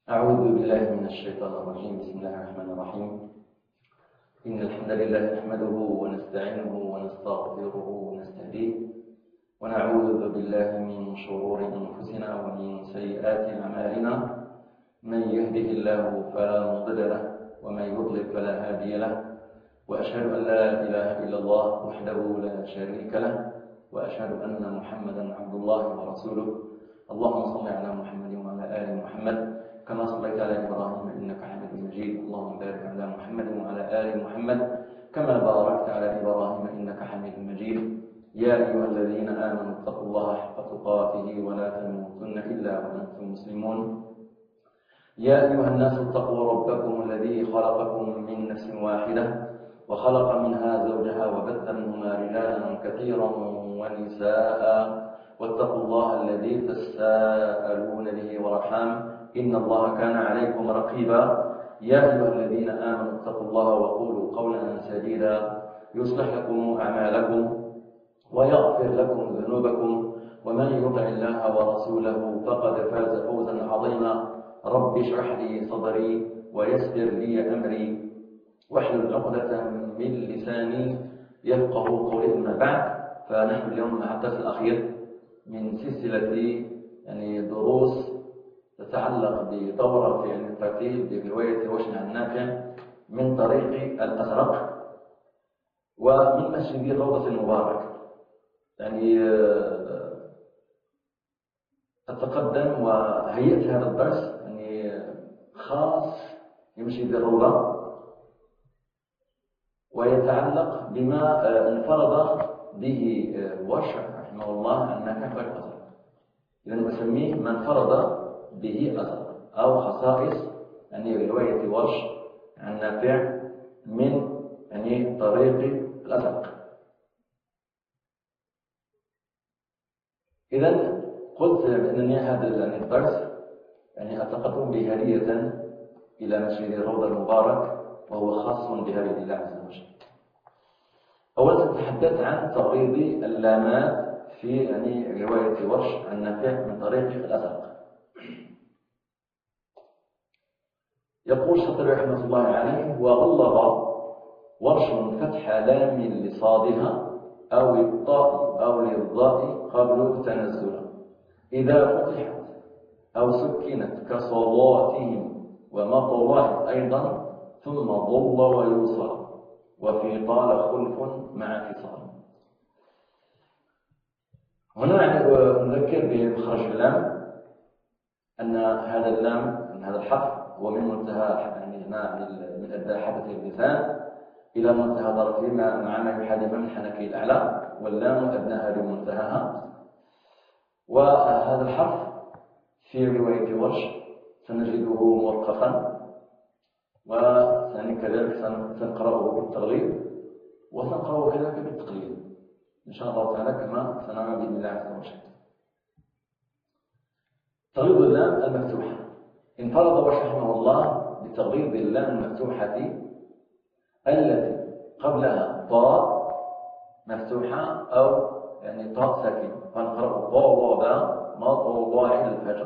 أعوذ بالله من الشيطان الرجيم. بسم الله الرحمن الرحيم. إن الحمد لله نحمده ونستعينه ونستغفره ونستهديه، ونعوذ بالله من شرور أنفسنا ومن سيئات أعمالنا. من يهده الله فلا مضل له ومن يضلل فلا هادي له، وأشهد أن لا إله إلا الله وحده لا شريك له، وأشهد أن محمدا عبد الله ورسوله. اللهم صل على محمد وعلى آل محمد كما صليت على إبراهيم إنك حميد مجيد. اللهم بارك على محمد وعلى آل محمد كما باركت على إبراهيم إنك حميد مجيد. يا أيها الذين آمنوا اتقوا الله حق تقاته ولا تموتن إلا وأنتم مسلمون. يا أيها الناس اتقوا ربكم الذي خلقكم من نفس واحدة وخلق منها زوجها وبث منهما رجالا كثيرا ونساء، واتقوا الله الذي تساءلون به والأرحام إن الله كان عليكم رقيبا. يا أيها الذين آمنوا اتقوا الله وقولوا قولا سديدا يصلح لكم أعمالكم ويغفر لكم ذنوبكم، ومن يطع الله ورسوله فقد فاز فوزا عظيما. رب اشرح لي صدري ويسر لي أمري واحلل عقدة من لساني يفقه قولي. أما بعد، فنحن اليوم مع الدرس الأخير من سلسلة دروس تتعلق بدورة في علم الترتيب برواية وشن النافع من طريق الأزرق ومن مسجد الروضة المبارك. أتقدم وهيئت هذا الدرس خاص بمسجد الروضة، ويتعلق بما انفرد به وشع رحمه الله النافع في الأزرق. إذا نسميه ما انفرد به الأزرق أو خصائص رواية وش عن نافع من طريق الأزرق. إذا قلت بأنني هذا الدرس أتقدم بهدية إلى مسجد الروضة المبارك، وهو خاص بهدية الله عز وجل. أولا تتحدث عن تغريب اللامات في رواية ورش عن نافع من طريق الأزرق. يقول الشاطبي رحمه الله عليه: وغلظ ورش فتح لام لصادها أو الطاء أو للضاء قبل تنزلا إذا فتحت أو سكنت كصلاتهم ومطلعت أيضا، ثم ضل ويوصل، وفي طال خلف مع فصال. هنا نذكر بمخرج اللام أن هذا اللام من هذا الحرف هو من منتهى من أدنى حدث اللسان إلى منتهى طرفه مع ما يحاذي من الحنكي الأعلى، واللام أدناها لمنتهاها. وهذا الحرف في رواية ورش سنجده موقفا، وكذلك سنقرأه بالتغليظ وسنقرأه كذلك بالتقليد إن شاء الله تعالى كما سنرى بإذن الله عز وجل. تغليظ اللام المفتوحة: انفرد ورش رحمه الله بتغليظ اللام المفتوحة التي قبلها طاء مفتوحة أو طاء ساكن، فنقرأ ضاد مضاعف الفجر.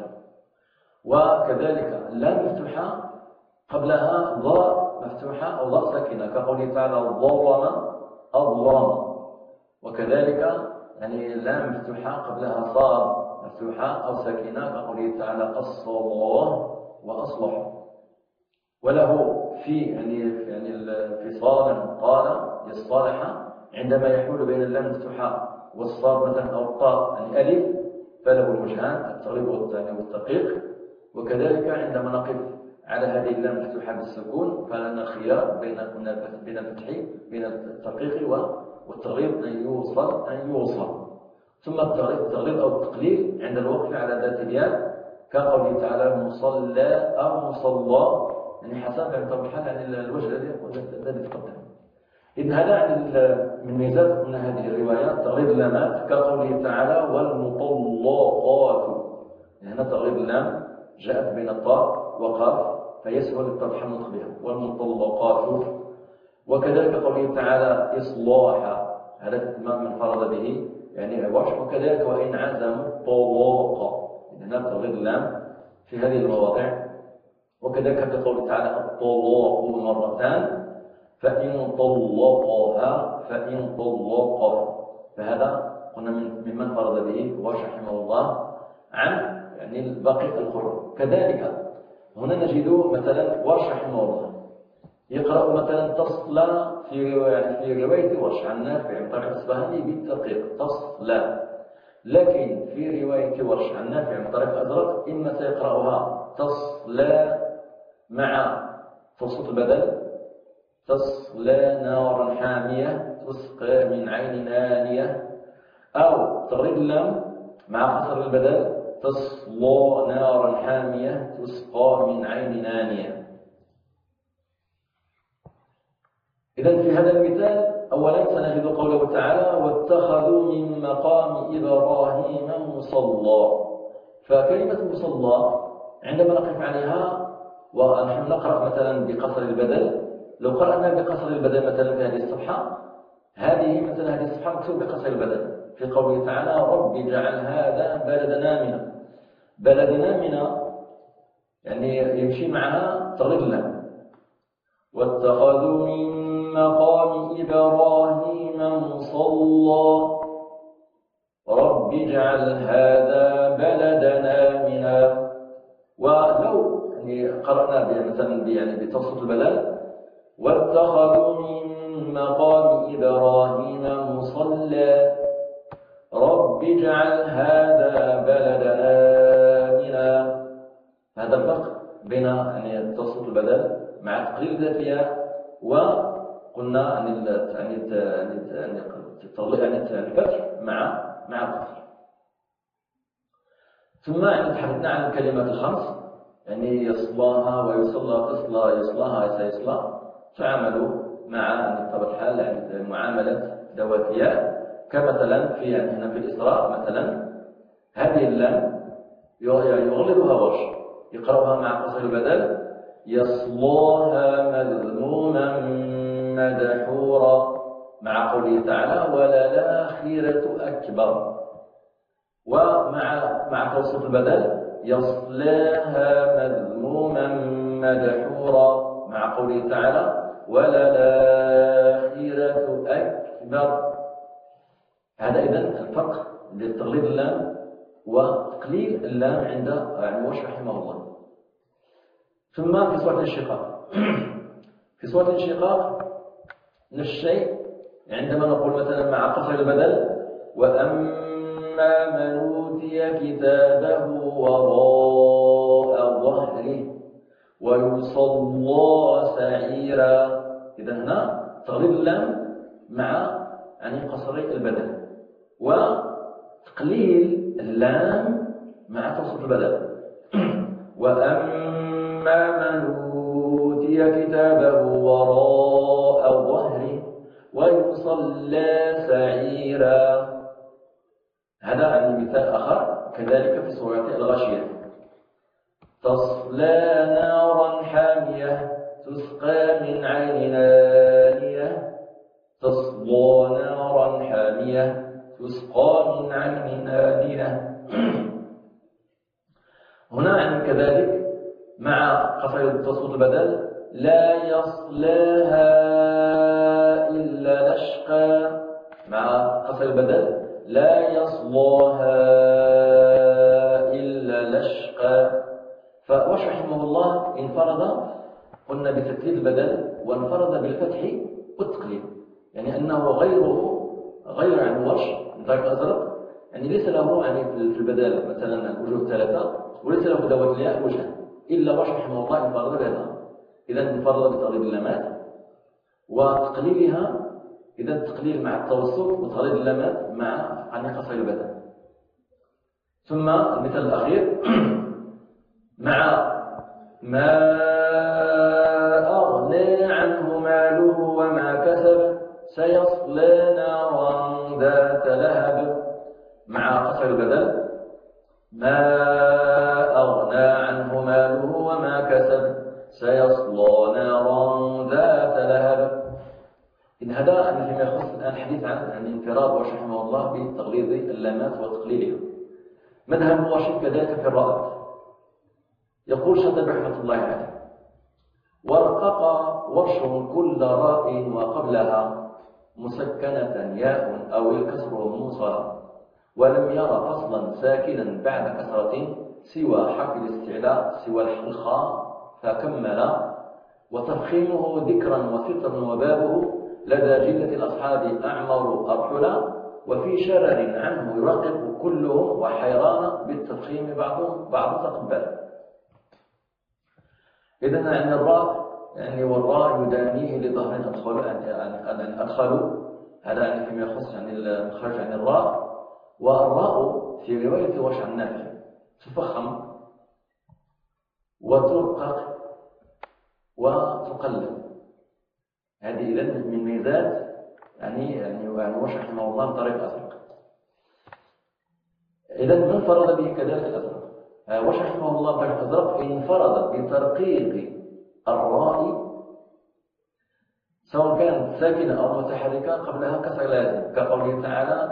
وكذلك اللام مفتوحة قبلها ضاء مفتوحة أو ضاء ساكنة، كقوله تعالى: ظلم أظلم. وكذلك اللام مفتوحة قبلها صاد مفتوحة أو ساكنة، كقوله تعالى: الصلاة وأصلح. وله في فصالا قال يصالح عندما يحول بين اللام المفتوحة والصاد مثلا أو الطاء ألف، فله الوجهان التغليظ والتدقيق. وكذلك عندما نقف على هذه اللام المفتوحة بالسكون فلنا خيار بين الفتح بين التدقيق والتغليظ أن يوصل. ثم التغليظ أو التقليل عند الوقف على ذات الياء، كقوله تعالى: مصلى أو مصلى، حسب طبعا الوجه الذي تقدم. إذن هذا من ميزات هذه الرواية تغليظ اللامات، كقوله تعالى: والمطلقات. هنا تغليظ اللام جاءت بين الطاء وقاف فيسهل التضحية النطق بها، والمطلقات. وكذلك قوله تعالى: إصلاح، هذا ما من فرض به ورش. وكذلك وإن عزموا الطلاق، هنا تغليظ اللام في هذه المواضع وكذلك في قوله تعالى الطلاق مرتان فإن طلقها فهذا قلنا ممن فرض به ورش رحمه الله عن يعني الباقي القرآن. كذلك هنا نجد مثلا ورش رحمه الله يقرأ مثلا تصلى في رواية ورش عن نافع من طريق الأصبهاني بالتدقيق تصلى، لكن في رواية ورش عن نافع من طريق الأزرق إما سيقرأها تصلى مع توسط البدل تصلى نارا حامية تسقى من عين آنية، أو تغريد اللام مع قصر البدل تصلى نارا حامية تسقى من عين آنية. إذن في هذا المثال أولا سنجد قوله تعالى واتخذوا من مقام إبراهيم مصلى. فكلمة مصلى عندما نقف عليها ونحن نقرأ مثلا بقصر البدل، لو قرأنا بقصر البدل مثلا في هذه الصفحة، هذه الصفحة مكتوب بقصر البدل في قوله تعالى رب اجعل هذا بلدنا آمنا. بلدنا آمنا يعني يمشي معها تغريد اللام واتخذوا من مقام إبراهيم مصلى رب اجعل هذا بلدنا آمنا. ولو يعني قرأنا مثلا يعني بتوسط البلد واتخذوا من مقام إبراهيم مصلى رب اجعل هذا بلدنا آمنا. هذا الفرق بين يعني توسط البدل مع تقليل ذاتها، وقلنا عن الفتح مع القصر. ثم تحدثنا عن الكلمات الخمس يعني يصلاها ويصلى تصلى يصلاها سيصلى، تعاملوا مع طبيعة الحال يعني معاملة ذواتية، كمثلا في هنا في الإسراء مثلا هذه اللام يغلبها ورش يقرأها مع قصر البدل يصلاها مذموما مدحورا مع قوله تعالى وللآخرة أكبر، ومع توسط البدل يصلاها مذموما مدحورا مع قوله تعالى وللآخرة أكبر. هذا إذن الفرق بين تغليظ اللام وتقليل اللام عند ورش رحمه الله. ثم في سورة الانشقاق في سورة الانشقاق نفس الشيء عندما نقول مثلا مع قصر البدل وأما من أوتي كتابه وراء ظهره ويصلى سعيرا. إذا هنا تغليظ اللام مع يعني قصر البدل وتقليل اللام مع توسط البدل. وأما من أوتي كتابه وراء ظهره ويصلى سعيرا. هذا عن مثال آخر كذلك في سورة الغاشية تصلى نارا حامية تسقى من عين آنية تصلى نارا حامية تسقى من عين آنية. هنا يعني كذلك مع قصر توسط البدل لا يصلاها إلا الأشقى مع قصر البدل لا يصلاها إلا الأشقى. فورش رحمه الله انفرد قلنا بترتيب البدل وانفرد بالفتح والتقليل، يعني أنه غير عن ورش من طريق الأزرق، يعني ليس له يعني في البدل مثلا وجوه ثلاثة وليس له ذوات الياء وجه إلا ورش رحمه الله انفرد بهذا. إذا انفرد بتغليظ اللامات وتقليلها، إذا التقليل مع التوسط وتغليظ اللامات مع عن قصر البدل. ثم المثال الأخير مع ما أغنى عنه ماله وما كسب سيصلى نارا ذات لهب مع قصر البدل ما أغنى عنه ماله وما كسب سيصلى نارا ذات لهب. إن هذا فيما يخص الآن الحديث عن انفراد ورش رحمه الله بتغليظ اللامات وتقليلها. مذهب ورش كذلك في الرائد. يقول شاطبي رحمة الله عليه ورقق ورش كل راء وقبلها مسكنة ياء أو الكسر موصلا، ولم ير فصلا ساكنا بعد كسرة سوى حرف الاستعلاء سوى الخاء فكمل. وتفخيمه ذكرا وفطرا وبابه لدى جلة الأصحاب أعمر أرحلا، وفي شرر عنه يرقب كلهم وحيران بالتفخيم بعض تقبل. إذن عن الراء يعني والراء يدانيه لظهر أدخلوا، هذا يعني فيما يخص يعني المخرج عن الراء. والراء في رواية ورش عن نافع تفخم وترقق وتقلل. هذه إذن من ميزات يعني ورش رحمه الله بطريق الأزرق. إذن من فرض به كذلك الأزرق. ورش رحمه الله بطريق الأزرق انفرد بترقيق الراء سواء كانت ساكنة أو متحركة قبلها كسر لازم، كقوله تعالى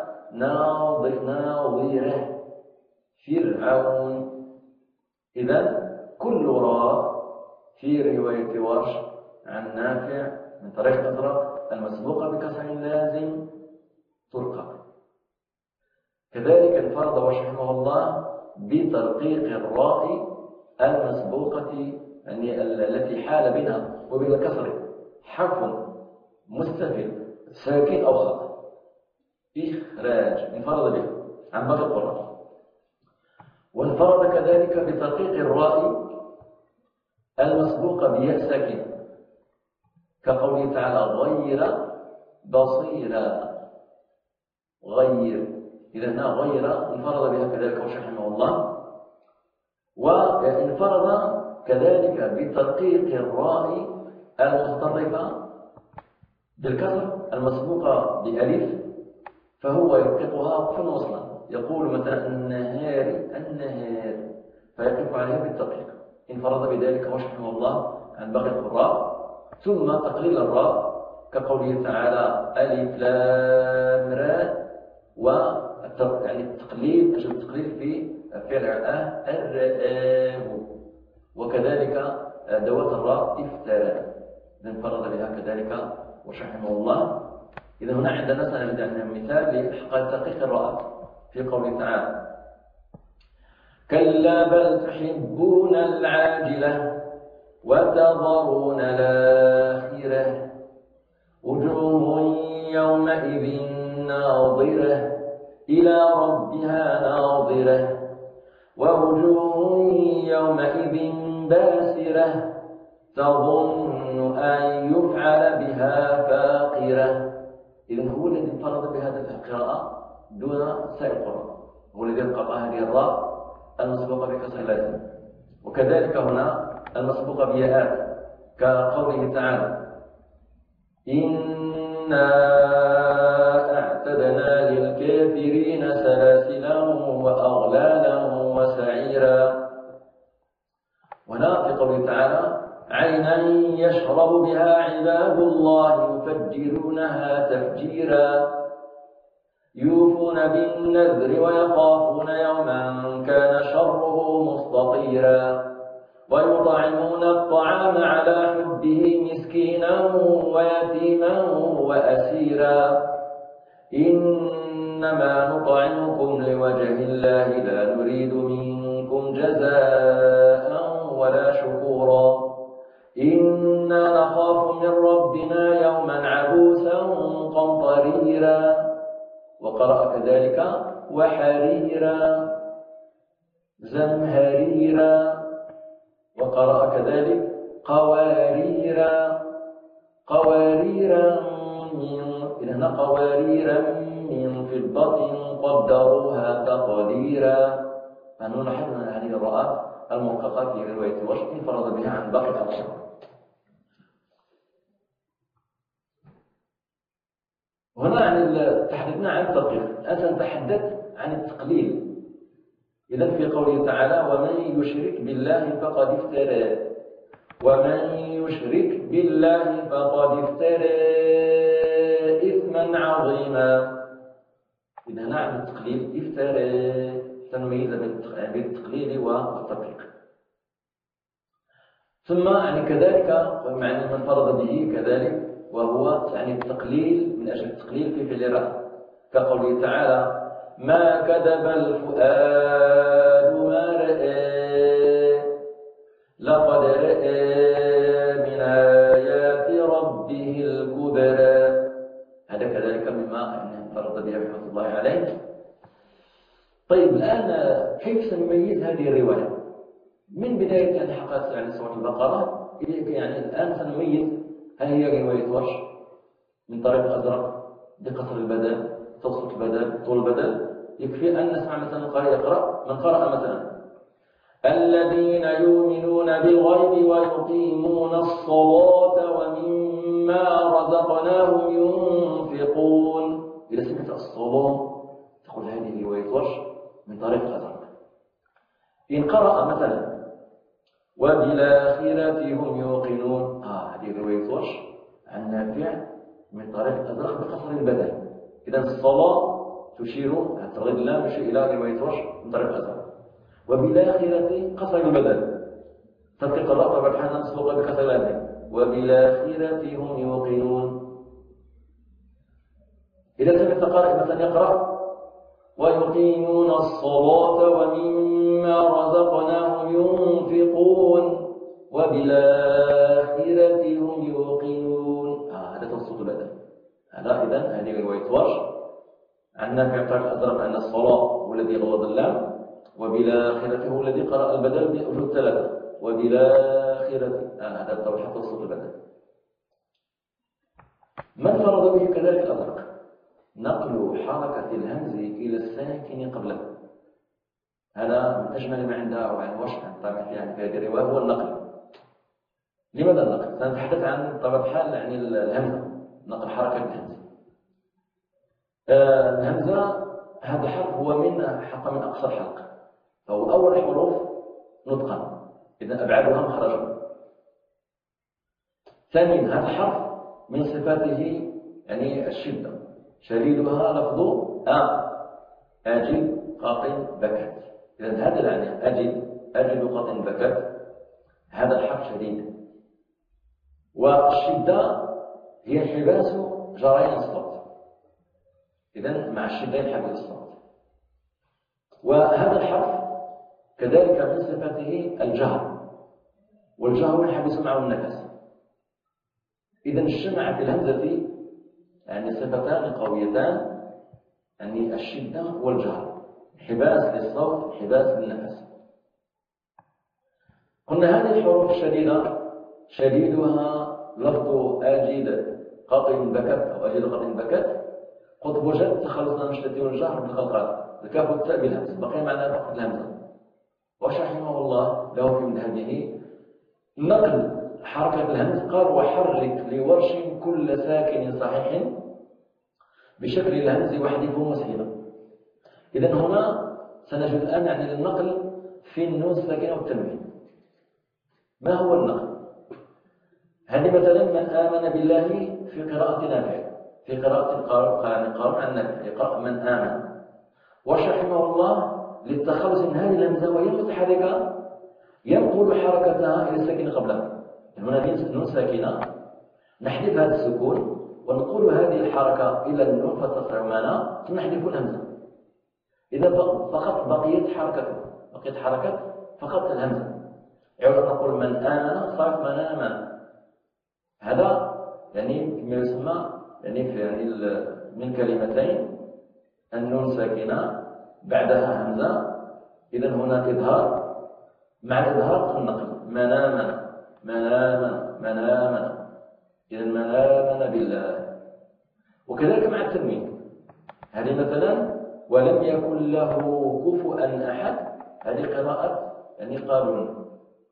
ناظره فرعون. إذن كل راء في رواية ورش عن نافع من طريق الأزرق المسبوقة بكسر لازم ترقق. كذلك انفرد ورش رحمه الله بترقيق الراء المسبوقة يعني التي حال بينها وبين الكسر حرف مستفل ساكن أو خاء إخراج، انفرد به عن باقي القراء. وانفرد كذلك بترقيق الراء المسبوقة بياء ساكن كقوله تعالى غير بصيرا غير. إذا هنا غير انفرد بها كذلك ورش رحمه الله. وانفرد كذلك بترقيق الراء المتطرفة بالكسر المسبوقة بألف، فهو يرققها وقفا وصلا، يقول مثلا النهار فيقف عليها بالترقيق. انفرد بذلك ورش رحمه الله عن باقي القراء. ثم تقليل الراء كقوله تعالى ألف لام را، يعني التقليل في فعل الرآب. وكذلك دوات الراء افترى انفرد بها كذلك ورش رحمه الله. إذا هنا عندنا سنجد مثال لحقائق ترقيق الراء في قوله تعالى كلا بل تحبون العاجلة وتذرون الآخرة وجوه يومئذ ناظرة إلى ربها ناظرة ووجوه يومئذ باسرة تظن أن يفعل بها فاقرة. إذن هو الذي انفرد بهذه القراءة دون سائر القراء، هو الذي انقطع هذه الراء المسبوقة بكسر اللازم. وكذلك هنا المسبوقة بياءات كقوله تعالى إنا أعتدنا للكافرين سلاسلا وأغلالا وسعيرا. وهنا في قوله تعالى عينا يشرب بها عباد الله يفجرونها تفجيرا يوفون بالنذر ويخافون يوما كان شره مستطيرا ويطعمون الطعام على حبه مسكينا ويتيما وأسيرا إنما نطعمكم لوجه الله لا نريد منكم جزاء ولا شكورا إنا نخاف من ربنا يوما عبوسا قمطريرا. وقرأ كذلك وحريرا زمهريرا. وقرأ كذلك قواريرا من فضة قدروها تقديرا. فنحن لاحظ أن هذه الراء المرققة في رواية ورش انفرد بها عن باقي الأقراء. هنا تحدثنا عن الترقيق، الآن سنتحدث عن التقليل. إذن في قوله تعالى ومن يشرك بالله فقد افترى إثما عظيما. إذن هنا عن التقليل افترى تنميز بين التقليل والترقيق. ثم يعني كذلك معنى من فرض به كذلك، وهو يعني التقليل من أجل التقليل في فعل رأى، كقوله تعالى: ما كذب الفؤاد ما رأى لقد رأى من آيات ربه الكبرى. هذا كذلك مما فرض به رحمة الله عليه. طيب الآن كيف سنميز هذه الرواية من بداية يعني حلقات يعني سورة البقرة؟ يعني الآن سنميز هل هي رواية ورش من طريق الأزرق بقصر البدل، توسط البدل، طول البدل. يكفي أن نسمع مثلا القارئ يقرأ، من قرأ مثلا: الذين يؤمنون بالغيب ويقيمون الصلاة ومما رزقناهم ينفقون. إذا سمعت الصلاة تقول هذه رواية ورش من طريق الأزرق. إن قرأ مثلا: وبالآخرة هم يوقنون، هذه رواية ورش عن نافع من طريق الأزرق بقصر البدل. إذا الصلاة تشير الترغيب اللام يشير إلى رواية ورش من طريق الأزرق. وبالآخرة قصر البدل تدقيق الراء طبعا الحال مسبوقة بكسر اللام. وبالآخرة هم يوقنون. إذا سمعت قارئ مثلا يقرأ: ويقيمون الصلاة ومما رزقناهم ينفقون وبالآخرة هم يوقنون، هذا توسط البدل. هذا إذن هذه رواية ورش عن نافع من طريق الأزرق أن الصلاة هو الذي غلظ اللام، وبالآخرة هو الذي قرأ البدل بأجل ثلاثة. وبالآخرة هذا طبعا توسط البدل. من فرض به كذلك الأزرق نقل حركة الهمز إلى الساكن قبله. هذا من أجمل ما عنده وعن وشح طبعا في هذه الرواية هو النقل. لماذا النقل؟ سنتحدث عن طبعا الحال يعني الهمزة، نقل حركة الهمز. الهمزة هذا الحرف هو من أقصى الحلق، فهو أول حروف نطقا، إذا أبعدها مخرجا. ثانيا هذا الحرف من صفاته يعني الشدة، شديدها لفظ أجد قاط بكت. إذا هذا يعني أجد قاط بكت، هذا الحرف شديد. والشدة هي انحباس جريان الصوت، إذا مع الشدة ينحبس الصوت. وهذا الحرف كذلك من صفاته الجهر، والجهر ينحبس معه النفس. إذا اجتمع في الهمزة يعني صفتان قويتان، يعني الشدة والجهر، انحباس للصوت، انحباس للنفس. قلنا هذه الحروف الشديدة شديدها لفظ أجد قاط بكت أو أجد قاط بكت. قد وجدت تخلصنا من الشدة والجهر بالخلقات، الكاف والتاء بالهمز، بقي معنا فقط الهمزة. ورحمه الله له في منهجه نقل حركة الهمز قال: وحرك لورش كل ساكن صحيح بشكل الهمز وحده مسهلا. إذن هنا سنجد الآن يعني النقل في النون الساكنة والتنوين. ما هو النقل؟ هذه مثلا من آمن بالله في قراءة نافع، في قراءة قارئ عن نافع يقرأ من آمن. ورحمه الله للتخلص من هذه الهمزة وهي متحركة ينقل حركتها إلى الساكنة قبلها. هنا نون ساكنة نحذف هذا السكون ونقول هذه الحركة إلى النون فتصير معنا، ثم نحذف الهمزة. إذا فقط بقيت حركة فقط الهمزة. يعود أن نقول من آمن صارت من آمن. هذا يعني كما يسمى يعني في يعني من كلمتين النون ساكنة بعدها همزة. إذا هنا إظهار، مع الإظهار النقل من آمن من آمن من آمن. إذا من آمن بالله. وكذلك مع التنوين، هذه مثلا ولم يكن له كفوا أحد، هذه قراءة يعني قالون.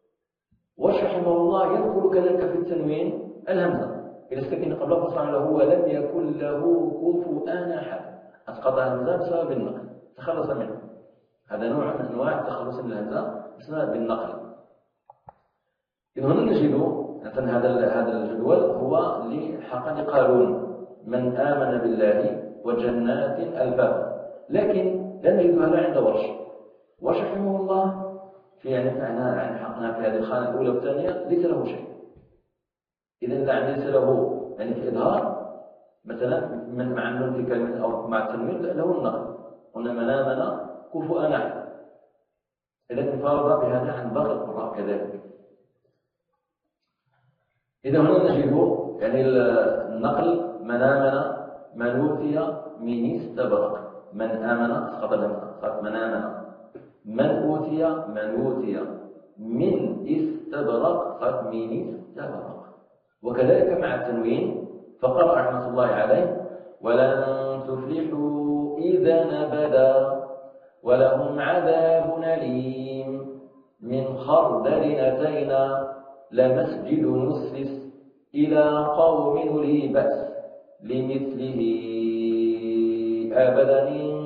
ورحمه الله يذكر كذلك في التنوين الهمزة إذا استكن قبله فصار له ولم يكن له كفوا أحد، أسقط الهمزة بسبب النقل، تخلص منه. هذا نوع من أنواع التخلص من الهمزة بسبب النقل. إذن هنا نجد مثلا هذا الجدول هو لحقا قالون من آمن بالله وجنات ألفافا، لكن لا نجد هذا عند ورش. ورحمه الله يعني حقنا في هذه الخانة الأولى والثانية ليس له شيء. إذا ليس له يعني في إظهار مثلا من مع النون في كلمة أو مع التنوين له النقل، قلنا منامنا كفؤ نحن. إذا انفرد بهذا عن باقي القراء كذلك. إذا هنا نجد يعني النقل منامنا من أوتي من استبرق، من آمن أسقط الهمزة صارت منامنا، من أوتي من استبرق صارت من استبرق. وكذلك مع التنوين فقرأ رحمة الله عليه ولن تفلحوا إذا أبدا ولهم عذاب أليم من خردل أتينا لمسجد نسس إلى قوم أولي بأس لمثله أبدا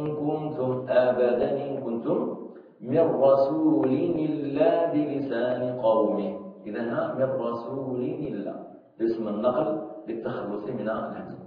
إن كنتم من رسول إلا بلسان قومه. إذا من رسول إلا اسم النقل للتخلص من الهمزة.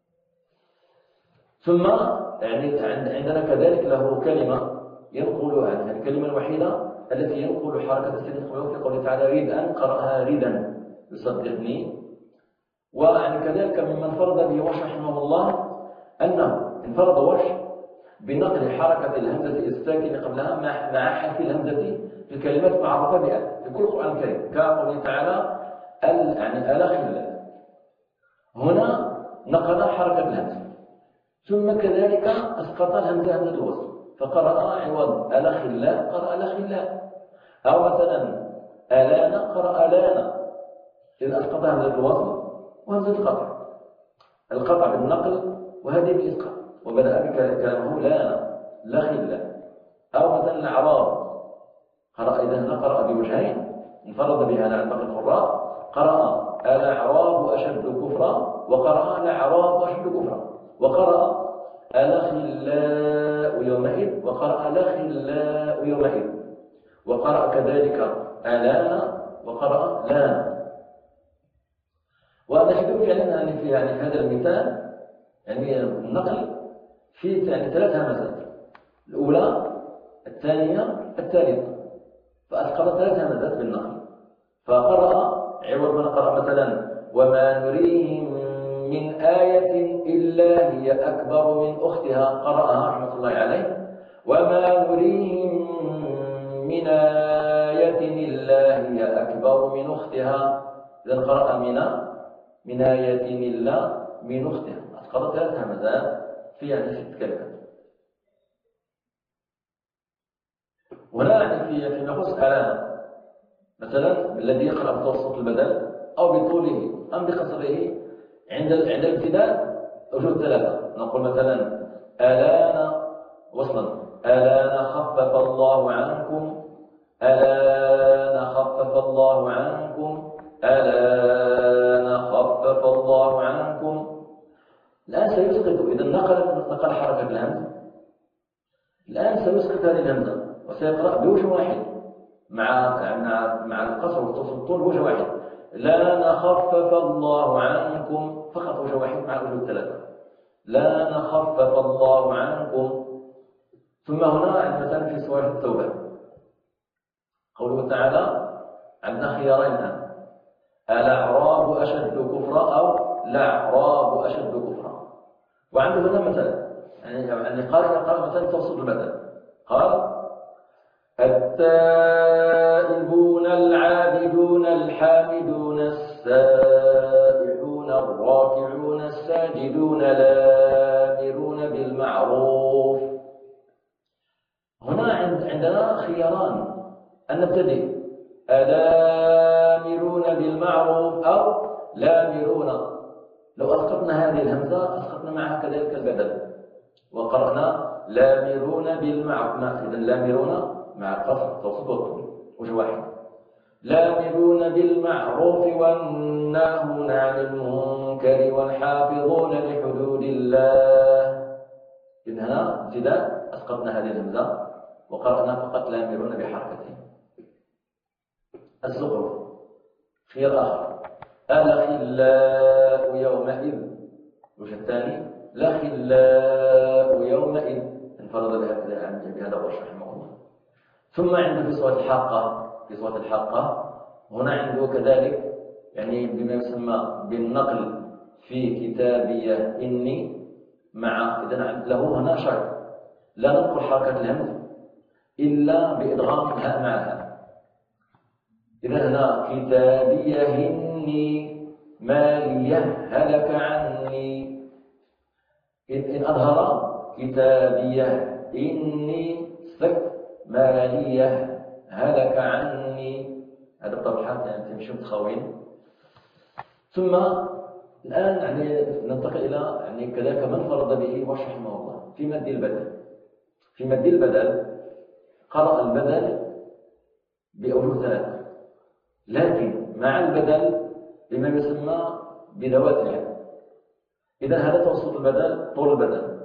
ثم يعني عندنا كذلك له كلمة ينقل عنها، الكلمة الوحيدة التي ينقل حركة السين الخلوية في قوله تعالى ريد أن قرأها ردا يصدقني. ويعني كذلك ممن فرض به وش رحمه الله أنه انفرد وش بنقل حركة الهمزة الساكنة قبلها مع حرف الهمزة في الكلمات المعروفة بأل في كل القرآن الكريم كقوله تعالى يعني ألا خلة، هنا نقل حركة الهمزة ثم كذلك أسقط الهمزة همزة الوصل فقرأ عوض ألا خلة قرأ ألا خلة، أو مثلا ألان قرأ ألانا، إذ أسقط همزة الوصل وهمزة القطع بالنقل وهذه بالإسقاط وبدأ بكلامه لا خلة. أو مثلا الأعراب قرأ إذا هنا قرأ بوجهين انفرد بها عن باقي القراء، قرأ الأعراب أشد كفرا وقرأ الأعراب أشد كفرا، وقرأ الأخلاء يومئذ وقرأ الأخلاء يومئذ، وقرأ كذلك ألانا وقرأ لانا. ونجد فعلا أن في هذا المثال يعني النقل في يعني 3 همزات، الأولى الثانية الثالثة، فأسقط 3 همزات بالنقل. فقرأ عوض من قرأ مثلا وما نريهم من آية إلا هي أكبر من أختها قرأها رحمة الله عليه وما نريهم من آية إلا هي أكبر من أختها، إذا قرأ من آية إلا من أختها، أسقط 3 همزات في 6 كلمات. وهنا يعني في نقص ألان مثلا الذي يقرأ بتوسط البدل أو بطوله أم بقصره عند الابتداء وجود 3، نقول مثلا ألان وصلا ألان خفف الله عنكم، ألان خفف الله عنكم، ألان خفف الله عنكم. الآن سيسقط إذا نقل حركة الهمزة، الآن سيسقط هذه الهمزة وسيقرأ بوجه واحد مع القصر والتصل الطول بوجه واحد، لا نخفف الله عنكم فقط وجه واحد مع وجه 3، لا نخفف الله عنكم. ثم هنا مثلا في سورة التوبة قوله تعالى عندنا خيارين الآن الأعراب أشد كفرا أو الأعراب أشد كفرا، وعنده هنا مثلا يعني قال مثلا توسط البدل قال التائبون العابدون الحامدون السائحون الراكعون الساجدون الآمرون بالمعروف. هنا عندنا خياران أن نبتدئ الآمرون بالمعروف أو لامرون، لو أسقطنا هذه الهمزة أسقطنا معها كذلك البدل وقرأنا لامرون بالمعروف، إذا لامرون مع القصر توسط والطول وجه واحد، لامرون بالمعروف والناهون عن المنكر والحافظون لحدود الله. إذا هنا ابتداء أسقطنا هذه الهمزة وقرأنا فقط لامرون بحركتين. الزخرف خيار آخر الأخلاء يومئذ، الوجه الثاني الأخلاء يومئذ انفرد بهذا الرشح رحمه الله. ثم عنده في سورة الحاقة، في سورة الحاقة هنا عنده كذلك يعني بما يسمى بالنقل في كتابية إني مع، إذن له هنا شرط لا ننقل حركة الهمز إلا بإدغام الهاء معها. إذن هنا كتابية إني مالية هلك عني، إن أظهر كتابية إني سك مالية هلك عني، هذا بطبيعة يعني تمشي متخاوين. ثم الآن يعني ننتقل إلى يعني كذلك من فرض به ورش رحمه الله في مد البدل. في مد البدل قرأ البدل بأوجه ثلاثة، لكن مع البدل بما يسمى بذوات اليد. إذا هذا توسط البدل طول البدل،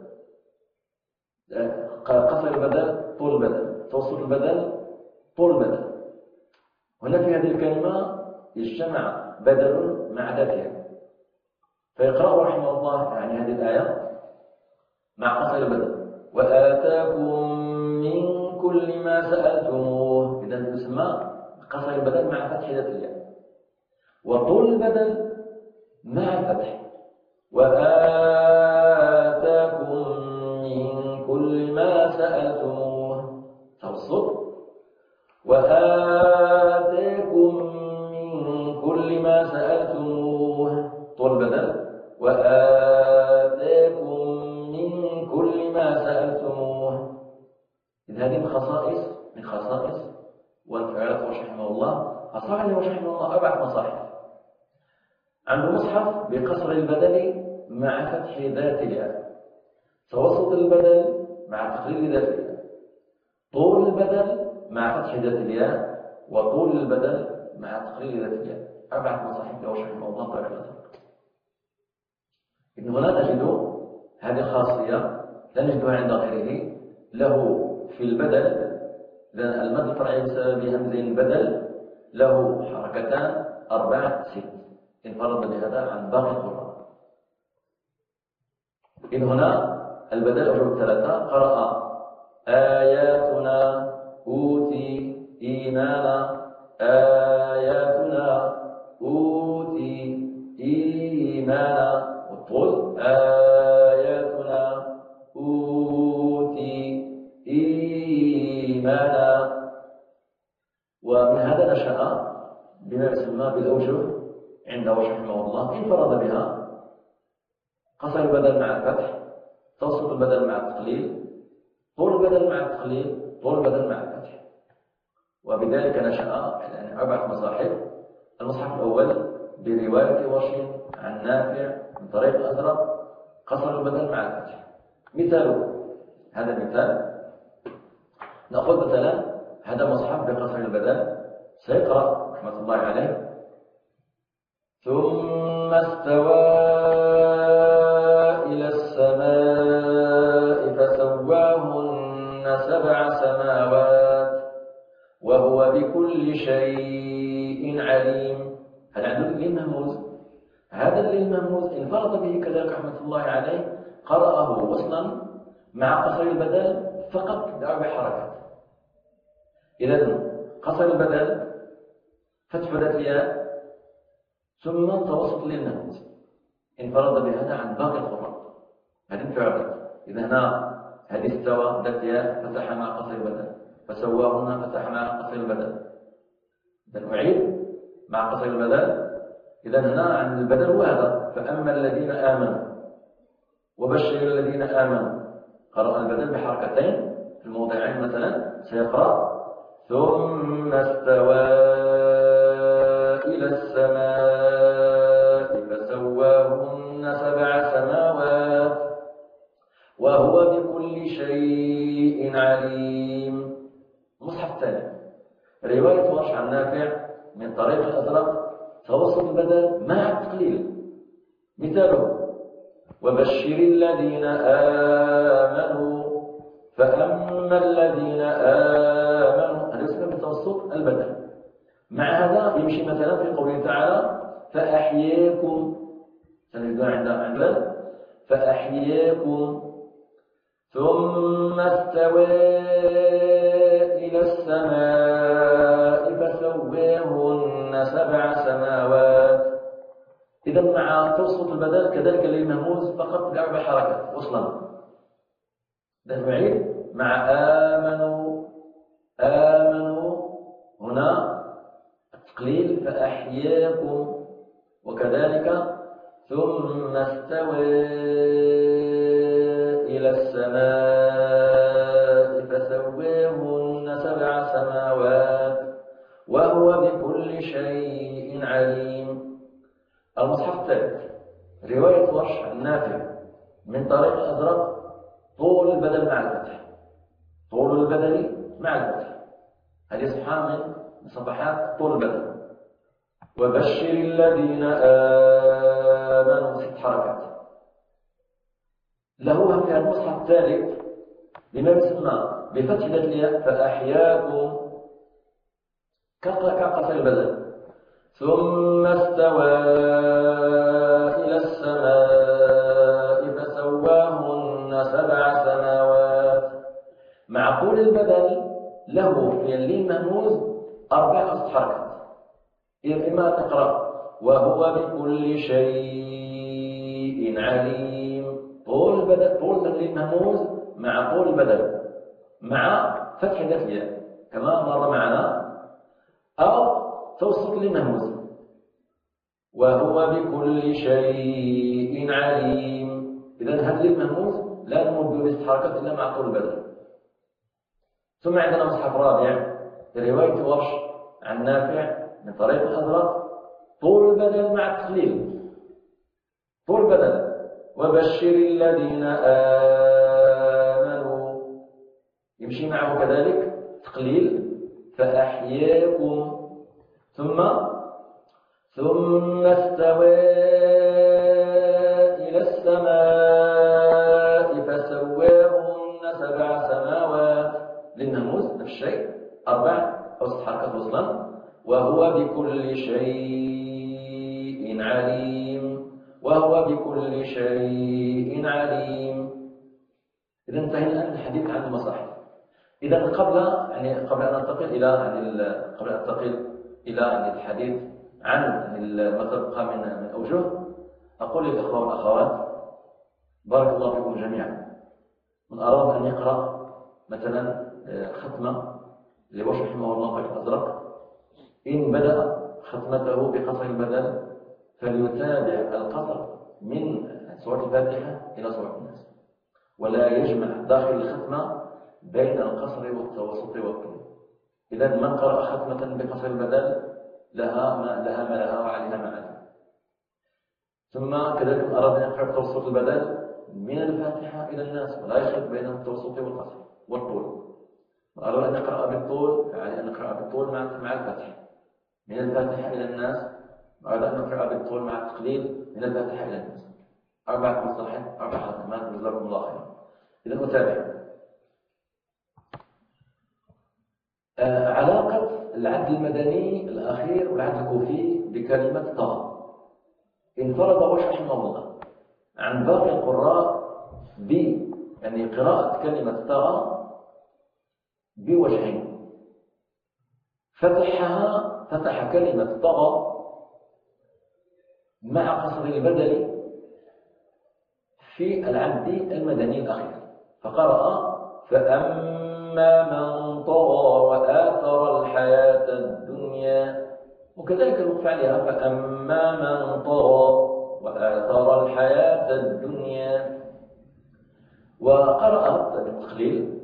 قصر البدل طول البدل، توسط البدل طول البدل. هنا في هذه الكلمة يجتمع بدل مع ذاتها، فيقرأ رحمه الله يعني هذه الآية مع قصر البدل وآتاكم من كل ما سألتموه. إذا يسمى قصر البدل مع فتح ذاتها، وطول البدل مع الفتح وآتاكم من كل ما سألتموه توسط، وآتاكم من كل ما سألتموه طول بدل وآتاكم من كل ما سألتموه. إذا هذه من خصائص والفعالات رحمه الله. أصحاب رحمه الله 4 مصاحف، عنده مصحف بقصر البدل مع فتح ذات الياء، توسط البدل مع تقليل ذات الياء، طول البدل مع فتح ذات الياء، وطول البدل مع تقليل ذات الياء. 4 مصاحف رحمه الله طبعا. إن هنا نجد هذه الخاصية لا نجدها عند غيره، له في البدل لأن المد الفرعي بسبب همز البدل له حركتان 4 6 انفرد بهذا عن باقي القراء. إن هنا البدل أوجه 3 قرأ آياتنا أوتي إيمانا آياتنا أوتي إيمانا، والطول آياتنا أوتي إيمانا. ومن هذا نشأ بما يسمى بالأوجه عند رحمه الله، انفرد بها قصر البدل مع الفتح، توسط البدل مع التقليل، طول البدل مع التقليل، طول البدل مع الفتح. وبذلك نشأ يعني 4 مصاحف. المصحف الأول برواية ورش عن نافع من طريق الأزرق قصر البدل مع الفتح. مثال هذا مثال، نأخذ مثلا هذا مصحف بقصر البدل، سيقرأ رحمة الله عليه ثم استوى إلى السماء فسواهن 7 سماوات وهو بكل شيء عليم. هل عنده اللين مهموز؟ هذا اللين مهموز انفرد به كذلك رحمة الله عليه، قرأه وصلا مع قصر البدل فقط ب4 حركات. إذا قصر البدل فتح ذات الياء ثم توسط للمهموز انفرد بهذا عن باقي القراء. هذه انفرادات. إذا هنا هذه استوى ذات الياء فتح مع قصر البدل، فسواهن فتح مع قصر البدل. إذا أعيد مع قصر البدل. إذا هنا عن البدل هو هذا فأما الذين آمنوا وبشر الذين آمنوا، قرأ البدل بحركتين في الموضعين. مثلا سيقرأ ثم استوى إلى السماء فسواهن 7 سماوات وهو بكل شيء عليم. المصحف الثاني رواية ورش عن نافع من طريق الأزرق توسط البدل مع التقليل. مثاله وبشر الذين آمنوا فأما الذين آمنوا، هذا يسمى بتوسط البدل. مع هذا يمشي مثلا في قوله تعالى فأحياكم، سنجدها عند فأحياكم ثم استوى إلى السماء فسويهن 7 سماوات. إذا مع توسط البدل كذلك للمهموز فقط ب4 حركات وصلا. نعيد مع آمنوا هنا التقليل فأحياكم، وكذلك ثم استوى إلى السماء فسويهن 7 سماوات وهو بكل شيء عليم. المصحف الثالث رواية ورش عن نافع من طريق الأزرق طول البدل مع الفتح، طول البدل مع الفتح، هذه صفحة من صفحات طول البدل. وبشر الذين آمنوا 6 حركات. له في المصحف الثالث بما يسمى بفتح ذات الياء فأحياكم كقصر البدل. ثم استوى إلى السماء فسواهن 7 سماوات. مع طول البدل له في اللين مهموز 4 حركات. إما تقرأ وهو بكل شيء عليم، طول البدل، طول اللين مهموز مع طول البدل مع فتح ذات الياء كما مر معنا، أو توسط للمهموز وهو بكل شيء عليم. إذا هذا المهموز لا نمد ب6 حركات إلا مع طول البدل. ثم عندنا مصحف رابع رواية ورش عن نافع من طريق الأزرق طول البدل مع التقليل، طول البدل. وبشر الذين آمنوا يمشي معه كذلك تقليل فأحياكم. ثم استوى إلى السماء فسواهن 7 سماوات للنموذج نفس الشيء 4 أو 6 حركات وصلا. وهو بكل شيء عليم، وهو بكل شيء عليم. إذا انتهينا الآن الحديث عن المصاحف. إذا قبل أن ننتقل إلى الحديث عن ما تبقى من أوجه، أقول للإخوة والأخوات بارك الله فيكم جميعا، من أراد أن يقرأ مثلا ختمة لورش رحمه الله في الأزرق، إن بدأ ختمته بقصر البدل فليتابع القصر من سورة الفاتحة إلى سورة الناس، ولا يجمع داخل الختمة بين القصر والتوسط والطول. إذا من قرأ ختمة بقصر البدل لها ما لها وعليها ما عليها. ثم كذلك من أراد أن يقرأ توسط البدل من الفاتحة إلى الناس ولا يخلط بين التوسط والقصر والطول. من أراد أن يقرأ بالطول فعليه أن يقرأ بالطول مع الفتح من الفاتحة إلى الناس، أراد أن يقرأ بالطول مع التقليل من الفاتحة إلى الناس. 4 مصطلحات 4 ختمات جزاكم الله خيرا. إذا أتابع علاقة العد المدني الأخير والعد الكوفي بكلمة طه. انفرد ورش رحمه الله عن باقي القراء يعني قراءة كلمة طه بوجهين. فتح كلمة طغى مع قصر البدل في العد المدني الأخير، فقرأ فأما من طغى وآثر الحياة الدنيا، وكذلك الوقف عليها فأما من طغى وآثر الحياة الدنيا، وقرأ بالتقليل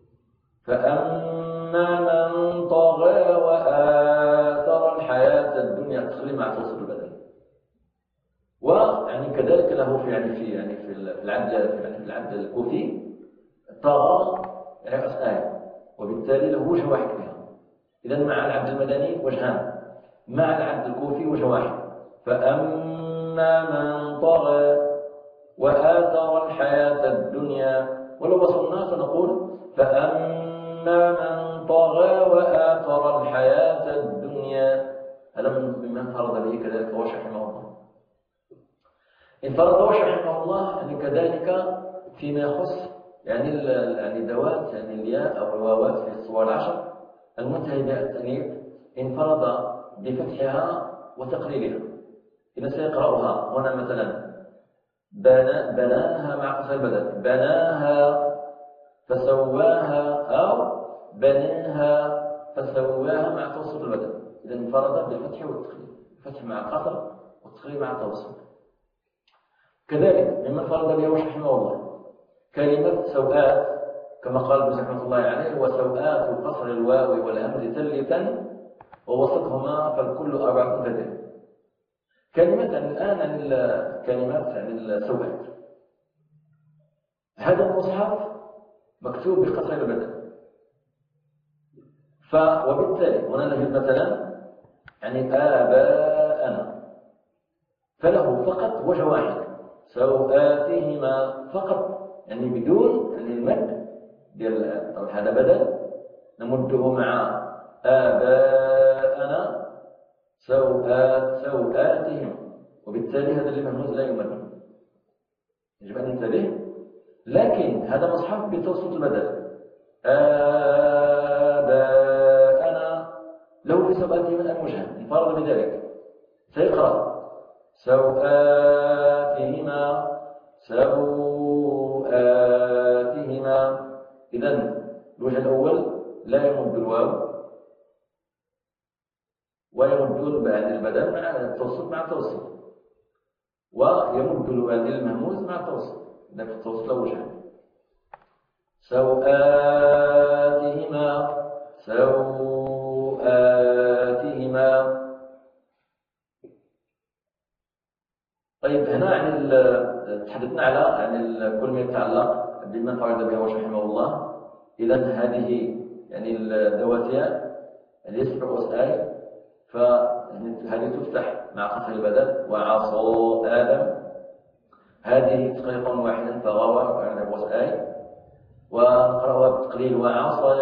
فأما من طغى وآثر الحياة الدنيا، تقليل مع توسط البدل. ويعني كذلك له في العد الكوفي طغى يعني آية، وبالتالي له وجه واحد فيها. إذا مع العد المدني وجهان، مع العد الكوفي وجه واحد. فأما من طغى وآثر الحياة الدنيا، ولو وصلنا فنقول فأما من طغى وآثر الحياة الدنيا. هذا مما انفرد به كذلك ورش رحمه الله. انفرد ورش رحمه الله يعني كذلك فيما يخص يعني ذوات يعني الياء أو الواوات في الصور 10 المنتهي بالتأنيث انفرد بفتحها وتقليلها. إذا سيقرأها هنا مثلا بناها مع قصر البدل، بناها فسواها، أو بناها فسواها مع توسط البدل. إذا انفرد بالفتح والتقليل، الفتح مع القصر والتقليل مع التوسط. كذلك ممن فرد به رحمه الله كلمة سوآت، كما قال ابن رحمة الله عليه: وسوآت قصر الواو والهمز ثلثا ووسطهما فالكل أربعة بدل. كلمة الآن عن الكلمات عن السوآت، هذا المصحف مكتوب بقصر البدل، وبالتالي هنا نجد مثلا يعني آباءنا، فله فقط وجه واحد، سوآتهما فقط، يعني بدون يعني المد ديال طبعا هذا بدل نمده مع آباءنا سوآتهم، وبالتالي هذا اللي مهموز لا يمد، يجب أن ننتبه. لكن هذا مصحف بتوسط البدل، آباءنا له في سوآتهم الوجهان، انفرد بذلك، سيقرأ سوآتهما سوآتهما. إذن الوجه الأول لا يمد الواو ويمد البدل مع التوسط مع التوسط، ويمد المهموز مع التوسط. إذن في التوسط له وجهان، سوآتهما سوآتهما. طيب هنا عن تحدثنا على كل ما يتعلق بمن فرد به رحمه الله. إذا هذه يعني الذواتية يعني 7 أسئلة، فهذه تفتح مع قصر البدل، وعصى آدم هذه تقريبا واحدا فغوى يعني أسئلة، ونقرأها بالتقليل وعصى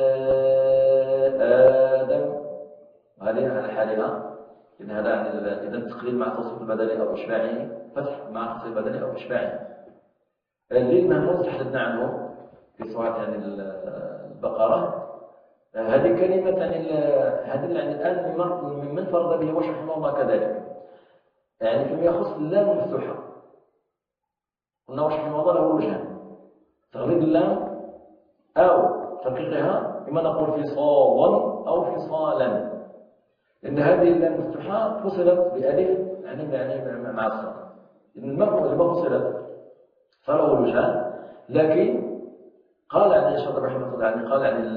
آدم هذه على حالها. إذن هذا يعني إذا التقليل مع توسط البدل أو إشباعه، فتح مع قصر البدل أو إشباعه. للمهموز تحدثنا عنه في سورة يعني البقرة. هذه كلمة يعني هذه يعني الآن ممن فرض به رحمه الله كذلك، يعني فيما يخص اللام المفتوحة قلنا رحمه الله له وجهان: تغليظ اللام أو ترقيقها، إما نقول في صالا أو في صالا، لأن هذه اللام المفتوحة فصلت بألف يعني مع الصاد، لما فصلت فله وجهان. لكن قال عن الشاطبي رحمه الله عليه، قال عن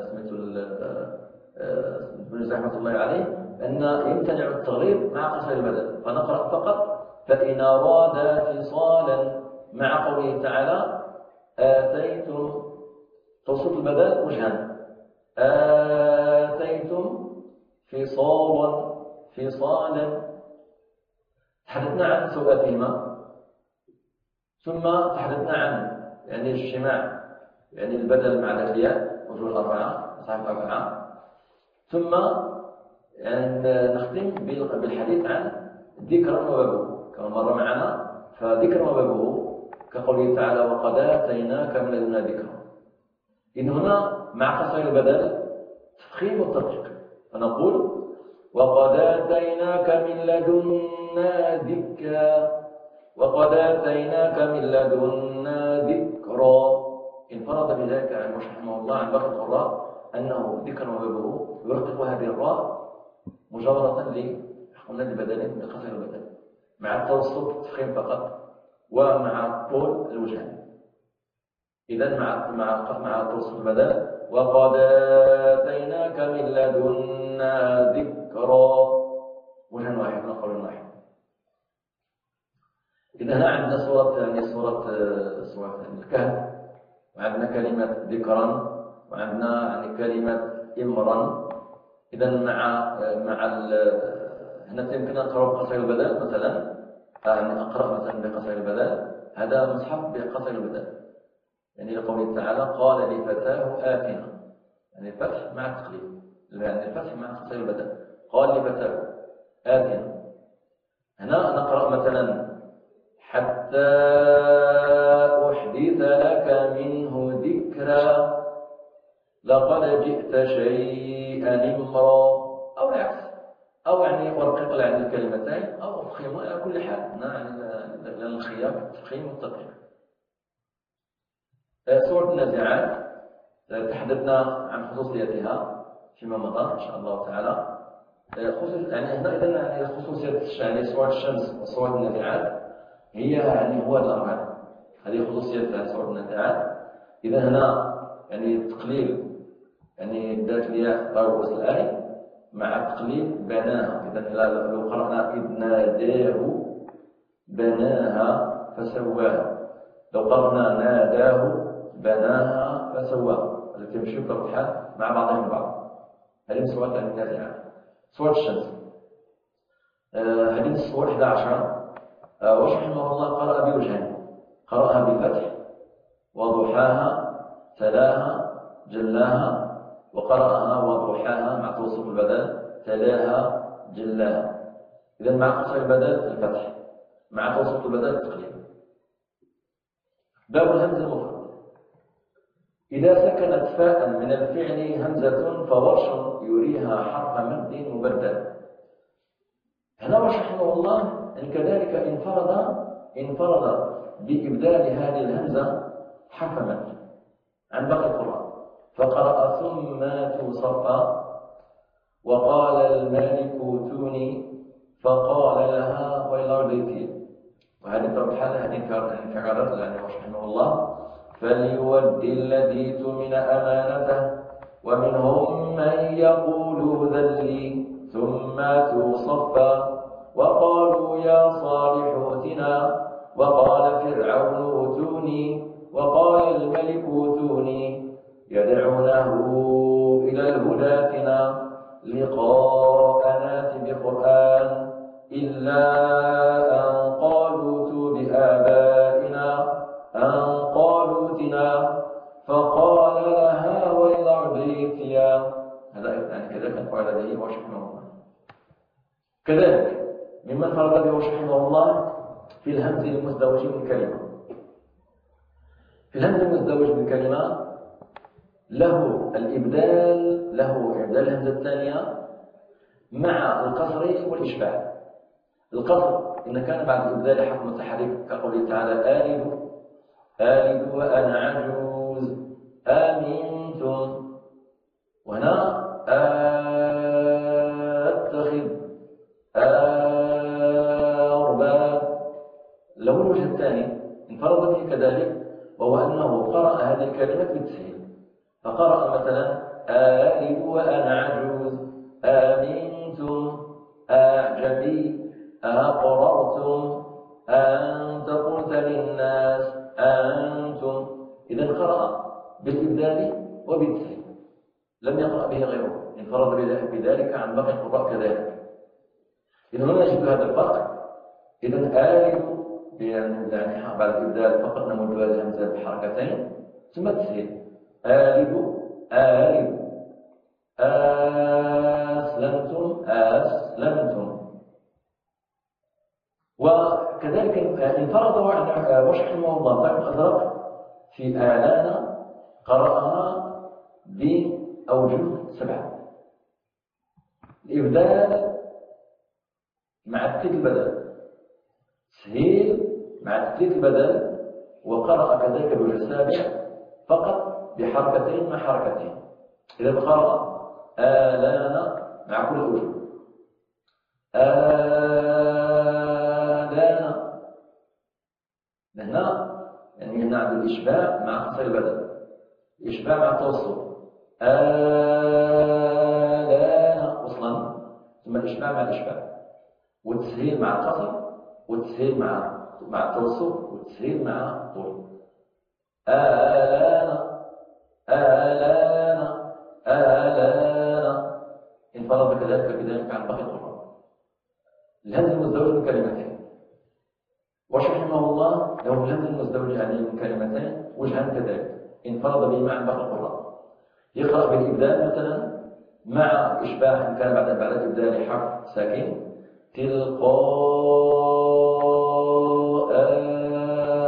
ابن رحمه الله عليه أن يمتنع التغليظ مع قصر البدل، فنقرأ فقط: فإن أراد فصالا، مع قوله تعالى آتيتم توسط البدل وجهان، آتيتم فصالا. تحدثنا عن سوءاتهما، ثم تحدثنا عن يعني الاجتماع يعني البدل مع الألياء وجوه الأربعة صحيح الأربعة، ثم يعني نختم بالحديث عن ذكر وبابه كما مر معنا. فذكر وبابه كقوله تعالى: وقد آتيناك من لدنا ذكرا. إن هنا مع قصر البدل تفخيم التدقيق، فنقول: وقد آتيناك من لدنا ذكرا، وقد آتيناك من لدنا ذكرا. انفرد بذلك عن رحمه الله عن باقي القراء أنه ذكر وبابه يرقق هذه الراء مجاورة لبدل بقصر البدل، مع التوسط التفخيم فقط، ومع الطول الوجهان. إذن مع توسط البدل: وقد آتيناك من لدنا ذكرا، وجه واحد من قول واحد. إذا هنا عندنا سورة الكهف، وعندنا كلمة ذكرا، وعندنا يعني كلمة إمرا. إذا هنا يمكن أن نقرأ بقصر البدل مثلا، يعني أقرأ مثلا بقصر البدل، هذا مصحف بقصر البدل، يعني لقوله تعالى: قال لفتاه آتنا، يعني الفتح مع التقليد، يعني الفتح مع قصر البدل، قال لفتاه آتنا. هنا نقرأ مثلا: حتى أحدث لك منه ذكرا، لقد لقد جئت شيئا إمرا، أو العكس، أو يعني ورقق يعني الكلمتين أو أفخم، على كل حال هنا يعني الخيار التفخيم والتدقيق. سورة النازعات تحدثنا عن خصوصيتها فيما مضى إن شاء الله تعالى. خصوص يعني هنا إذن يعني خصوصية يعني سورة الشمس وسورة النازعات هي يعني هو الأمر، هذه خصوصية سورة النازعات. إذا هنا يعني تقليل يعني ذات الياء رؤوس الآية مع تقليل بناها. إذا لو قرأنا إذ ناداه بناها فسواها، لو قرأنا ناداه بناها فسواها، التي تمشي بطبيعة مع بعضهم البعض. هذه سورة النازعات. سورة الشمس هذه السورة 11 وش رحمه الله قرأ بوجهين، قرأها بفتح وضحاها تلاها جلاها، وقرأها وضحاها مع توسط البدل تلاها جلاها. إذا مع قصر البدل الفتح، مع توسط البدل التقليل. باب الهمزة المفرد. إذا سكنت فاء من الفعل همزة فورش يريها حرف مد مبدل. هنا ورش رحمه الله أن كذلك انفرد بإبدال هذه الهمزة حرف مد عن باقي القرآن، فقرأ ثم تصفى وقال الملك اوتوني فقال لها والأرض ائتي. وهذه ترحل هذه انفرادات يعني رحمه الله. فليؤدي الذي اؤتمن أمانته ومنهم من يقول ذلي ثم تصفى وقالوا يا صالح ائتنا وقال فرعون اوتوني وقال الملك اوتوني يدعونه إلى الهدى ائتنا لقاء نات بقرآن إلا أن قالوا ائتوا بآبائنا أن قالوا ائتنا فقال لها والأرض ائتيا. هذا يعني كذلك انفرد به ورش رحمه الله. كذلك ممن انفرد به ورش رحمه الله في الهمز المزدوج من كلمة. في الهمز المزدوج من كلمة له إبدال الهمزة الثانية مع القصر والإشباع. القصر إن كان بعد الإبدال حرف متحرك كقوله تعالى آلد وأنا عجوز آمنتم، وهنا أتخذ أرباب. له الوجه الثاني انفرد به كذلك، وهو أنه قرأ هذه الكلمة بالتسهيل، فقرأ مثلا آلد وأنا عجوز آمنتم أعجبي أقررتم أنت قلت للناس أنتم. إذا قرأ بالإبدال وبالتسهيل، لم يقرأ به غيره، انفرد بذلك عن باقي القراء كذلك. إذا هنا نجد هذا الفرق. إذا آلد يعني بعد الإبدال فقط نمد الهمزة بحركتين ثم التسهيل. آلد أسلمتم. وكذلك انفرد ورش رحمه الله طيب الأزرق في آلان قرأها بأوجه 7. الإبدال مع التكليف البدل، تسهيل مع التكليف البدل، وقرأ كذلك بوجه 7 فقط بحركتين مع حركتين. إذا قرأ آلان مع كل الوجوه آلان. هنا يعني هنا عند الإشباع مع قصر البدل، الإشباع مع التوسط آلان وصلا، ثم الإشباع مع الإشباع، والتسهيل مع القصر، والتسهيل مع التوسط، والتسهيل مع الطول. آلان انفرد كذلك عن باقي القرآن. الهمز المزدوج من كلمتين. ورش رحمه الله له الهمز المزدوج يعني من كلمتين وجهان كذلك انفرد به عن باقي القرآن. يقرأ بالإبدال مثلا مع إشباع إن كان بعد الإبدال حرف ساكن تلقاء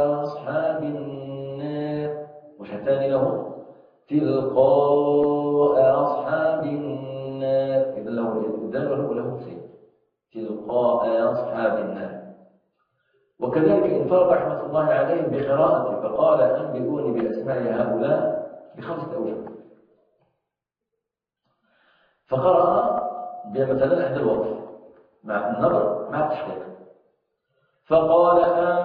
أصحاب النار. وجه ثاني له تلقاء تلقاء أصحاب النار. وكذلك انفرد رحمة الله عليه بقراءته فقال أنبئوني بأسماء هؤلاء ب5 أوجه. فقرأ بمثلا عند الوقف مع النظر مع التحقيق، فقال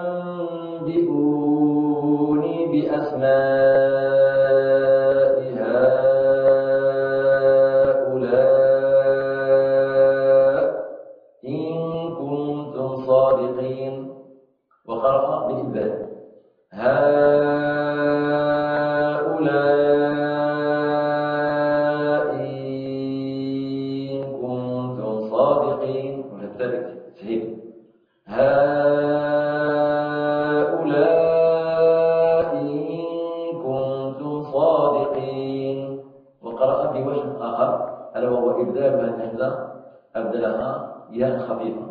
أنبئوني بأسماء هؤلاء إن كنتم صادقين. وقرأ بالإبدال هؤلاء إن كنتم صادقين، وكذلك تسهيل هؤلاء إن كنتم صادقين. وقرأ بوجه آخر ألا وهو إبدالها الهمزة أبدلها ياء خفيفة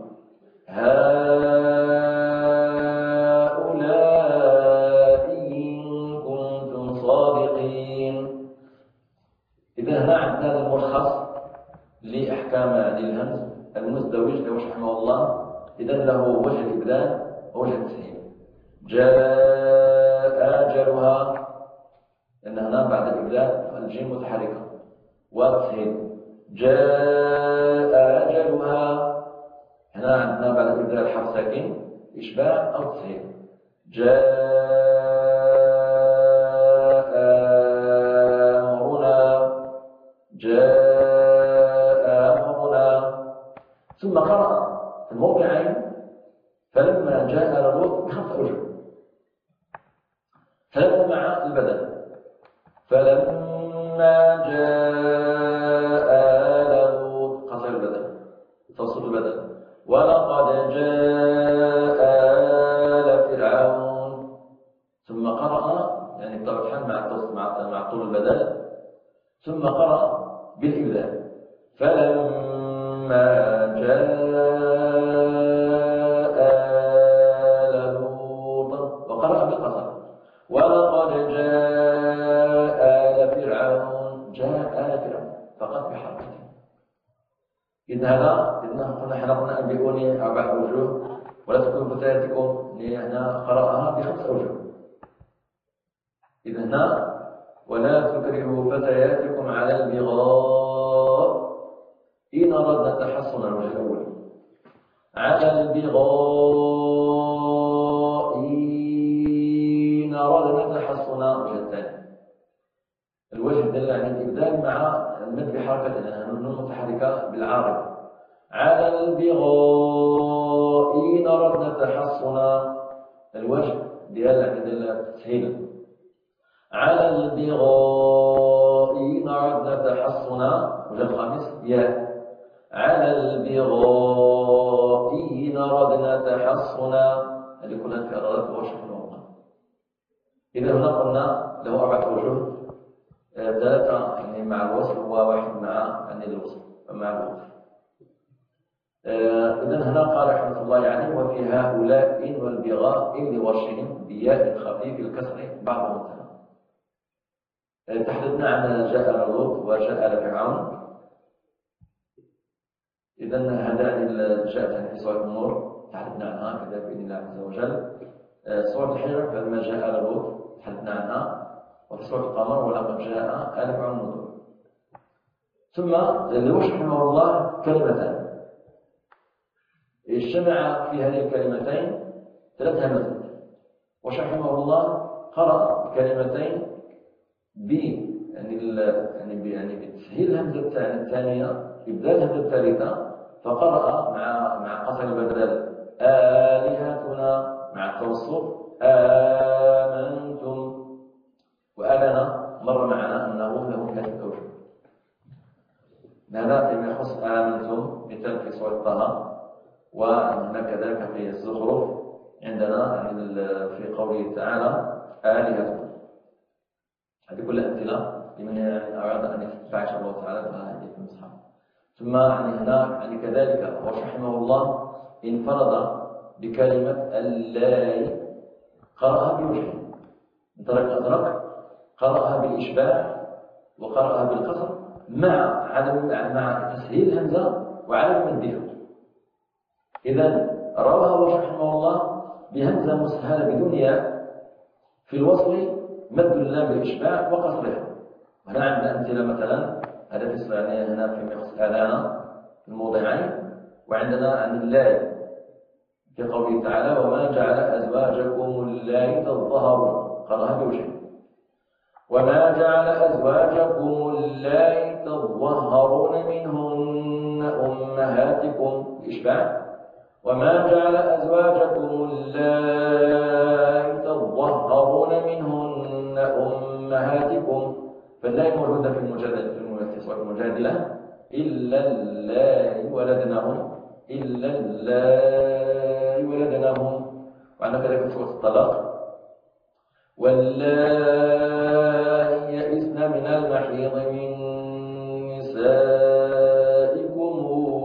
هؤلاء إن كنتم صادقين. إذا هنا عندنا الملخص لأحكام الهمز المزدوج له رحمه الله. إذا له وجه الإبدال ووجه التسهيل. جاء أجلها لأن هنا بعد الإبدال الجيم متحركة والتسهيل جاء أجلها. هنا عندنا بعد الإبدال حرف ساكن إشباع أو تسهيل جاء أمرنا جاء أمرنا. ثم قرأ في الموضعين فلما جاء لوط ب5 أوجه. هذا مع البدل فلما جاء لوط قصر البدل توسط البدل ولقد جاء آل فرعون. ثم قرأ يعني بطبيعة الحال مع طول البدل ثم قرأ بالإبدال فلما جاء آل لوط. وقرأ بالقصر ولقد جاء آل فرعون جاء آل فرعون فقط بحركته. إذن هذا قلنا حنا أنبئوني 4 أوجه ولا تكون فتياتكم لأن قرأها ب5 أوجه. إذن هنا ولا تكرهوا فتياتكم على البغاء إن أردنا تحصنا الوجه الأول على البغاء إن أردنا تحصنا الوجه الثاني. الوجه دل عن الإبدال مع المد بحركة لأنها نون متحركة بالعارض على البغاء إن أردنا تحصنا. الوجه ديال التسهيل على البغاء إن أردنا تحصنا. الوجه الخامس ياء على البغاء إن أردنا تحصنا. هذه كلها في أرادات وشكل الموضوع. إذا هنا قلنا له 4 أوجه 3 يعني مع الوصل و1 مع يعني الوصل مع الوقف. إذن هنا قال رحمة الله عليه وفي هؤلاء والبغاء لوشهم بياء خفيف الكسر بعضهم تمام. تحدثنا عن جاء لوط وجاء لفرعون. إذن هذان جاءت في سورة النور تحدثنا عنها كذلك بإذن الله عز وجل. سورة الحجر فلما جاء لوط تحدثنا عنها. وفي سورة القمر ولقد جاء آل فرعون النذر. ثم لوش رحمه الله كلمتان اجتمع في هذه الكلمتين 3 همزات. وش رحمه الله قرأ كلمتين بتسهيل الهمزة الثانية إبدال الهمزة الثالثة. فقرأ مع قصر البدل آلهتنا مع التوسط آمنتم. وآلنا مر معنا أنه له 3 أوجه. هذا فيما يخص آمنتم مثال في سورة طه وهناك كذلك في الزخرف عندنا في قوله تعالى آلهتنا. هذه كلها أمثلة لمن أراد أن يتبع إن شاء الله تعالى فهذه في المصحف. ثم هناك كذلك رحمه الله انفرد بكلمة اللاي قرأها بوجهين. درك أدرك قرأها بالإشباع وقرأها بالقصر مع تسهيل الهمزة وعدم مدها. إذا رواه ورش رحمه الله بهمزة مسهلة بدون ياء في الوصل مد اللام بالإشباع وقصرها. هنا عندنا أمثلة مثلا هذا في يعني هنا في مقص آلانا في الموضعين، وعندنا عن اللاي في قوله تعالى وما جعل أزواجكم اللائي تظهرون، قرأها بوجه وما جعل أزواجكم اللائي تظهرون منهن أمهاتكم الإشباع، وما جعل أزواجكم اللائي تظهرون منهن أمهاتكم، فاللائي موجودة في سورة المجادلة إلا اللائي ولدنهم إلا اللائي ولدنهم، وعندنا كذلك في سورة الطلاق واللائي يئسن من المحيض من نسائكم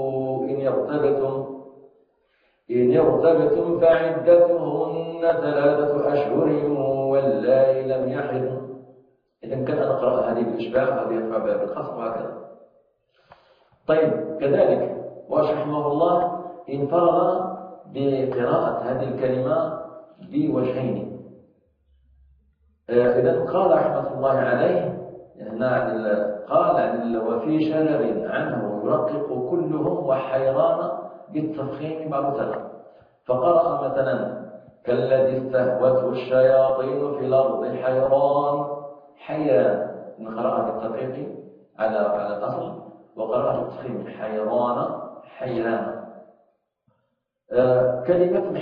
إن ارتبتم فعدتهن 3 أشهر واللائي لم يحضن. إذا كان نقرأ هذه بالإشباع هذه يقرأ بالقصر وهكذا. طيب كذلك ورش رحمه الله انفرد بقراءة هذه الكلمة بوجهين. إذا قال رحمة الله عليه قال وفي شرر عنه يرقق كلهم وحيران بالتفخيم بعض سنة، فقرأ مثلا كالذي استهوته الشياطين في الأرض حيران قرأ بالتدقيق على الأصل، وقرأ بالتفخيم حيران. كلمة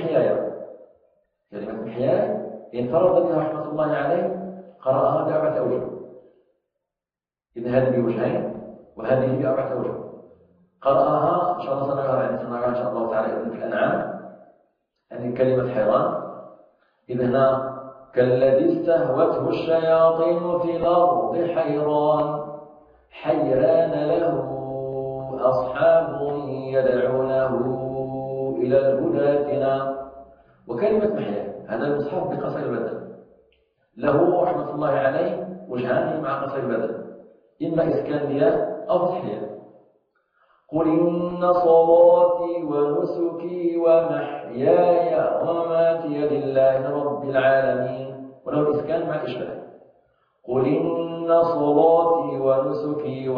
محياي انفرد بها رحمة الله عليه، قرأها ب4 أوجه. إذا هذه بوجهين وهذه ب4 أوجه. قرأها إن شاء الله سنراها إن شاء الله تعالى في الأنعام، هذه كلمة حيران. إذا هنا كالذي استهوته الشياطين في الأرض حيران له أصحاب يدعونه إلى الهدى ائتنا. وكلمة محيا هذا المصحف بقصر البدل له رحمة الله عليه وجهان مع قصر البدل، إما إسكان الياء أو فتح الياء. قل إن صلاتي ونسكي ومحياي ومماتي لله رب العالمين، وله إسكان مع الإشباع. قل إن صلاتي ونسكي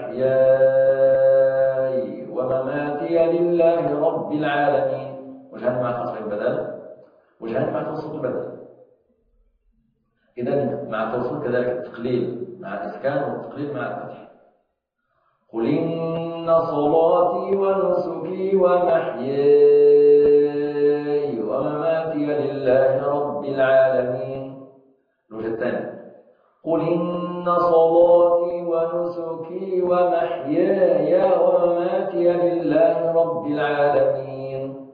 ومحياي ومماتي لله رب العالمين، وجهان مع قصر البدل وجهان مع توسط البدل. إذا مع توسط كذلك التقليل مع الإسكان والتقليل مع الفتح. قل إن صلاتي ونسكي ومحياي ومماتي لله رب العالمين. الوجه الثاني قل إن صلاتي ونسكي ومحياي ومماتي لله رب العالمين.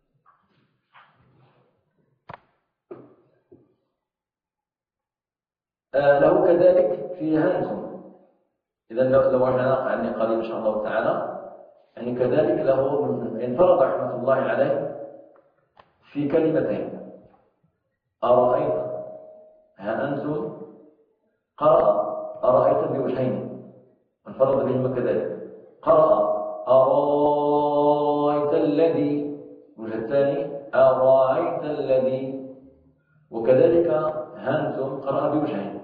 له كذلك في هنتم. إذا لو رجعنا عني قليل إن شاء الله تعالى، يعني كذلك له انفرد رحمة الله عليه في كلمتين. أرأيت ها أنتم قرأ أرأيت بوجهين انفرد بهما كذلك. قرأ أرأيت الذي، الوجه الثاني أرأيت الذي. وكذلك هانتم قرأ بوجهين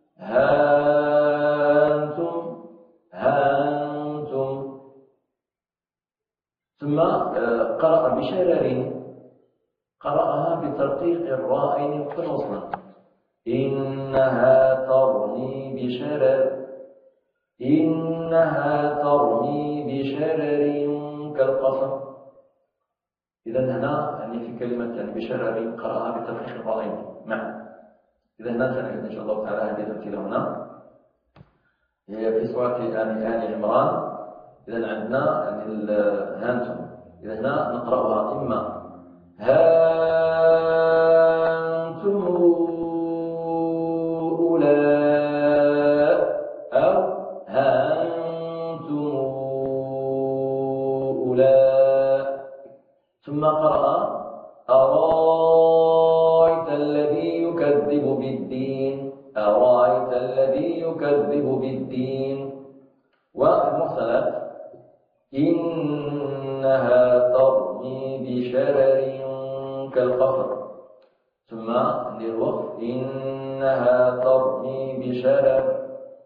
هانتم. ثم قرأ بشرر، قرأها بترقيق الراءين وصلا. إنها ترمي بشرر كالقصر. إذا هنا يعني في كلمة بشرر قرأها بترقيق الراءين معا. إذا هنا سنجد إن شاء الله تعالى هذه الأمثلة هنا هي في سورة آل عمران. إذا عندنا هانتم، إذا هنا نقرأها إما هانتم أولاء أو هانتم أولاء. ثم قرأ أرأيت الذي يكذب بالدين والمرسلات إنها ترمي كالقصر. ثم للوقف إنها ترمي بشرر.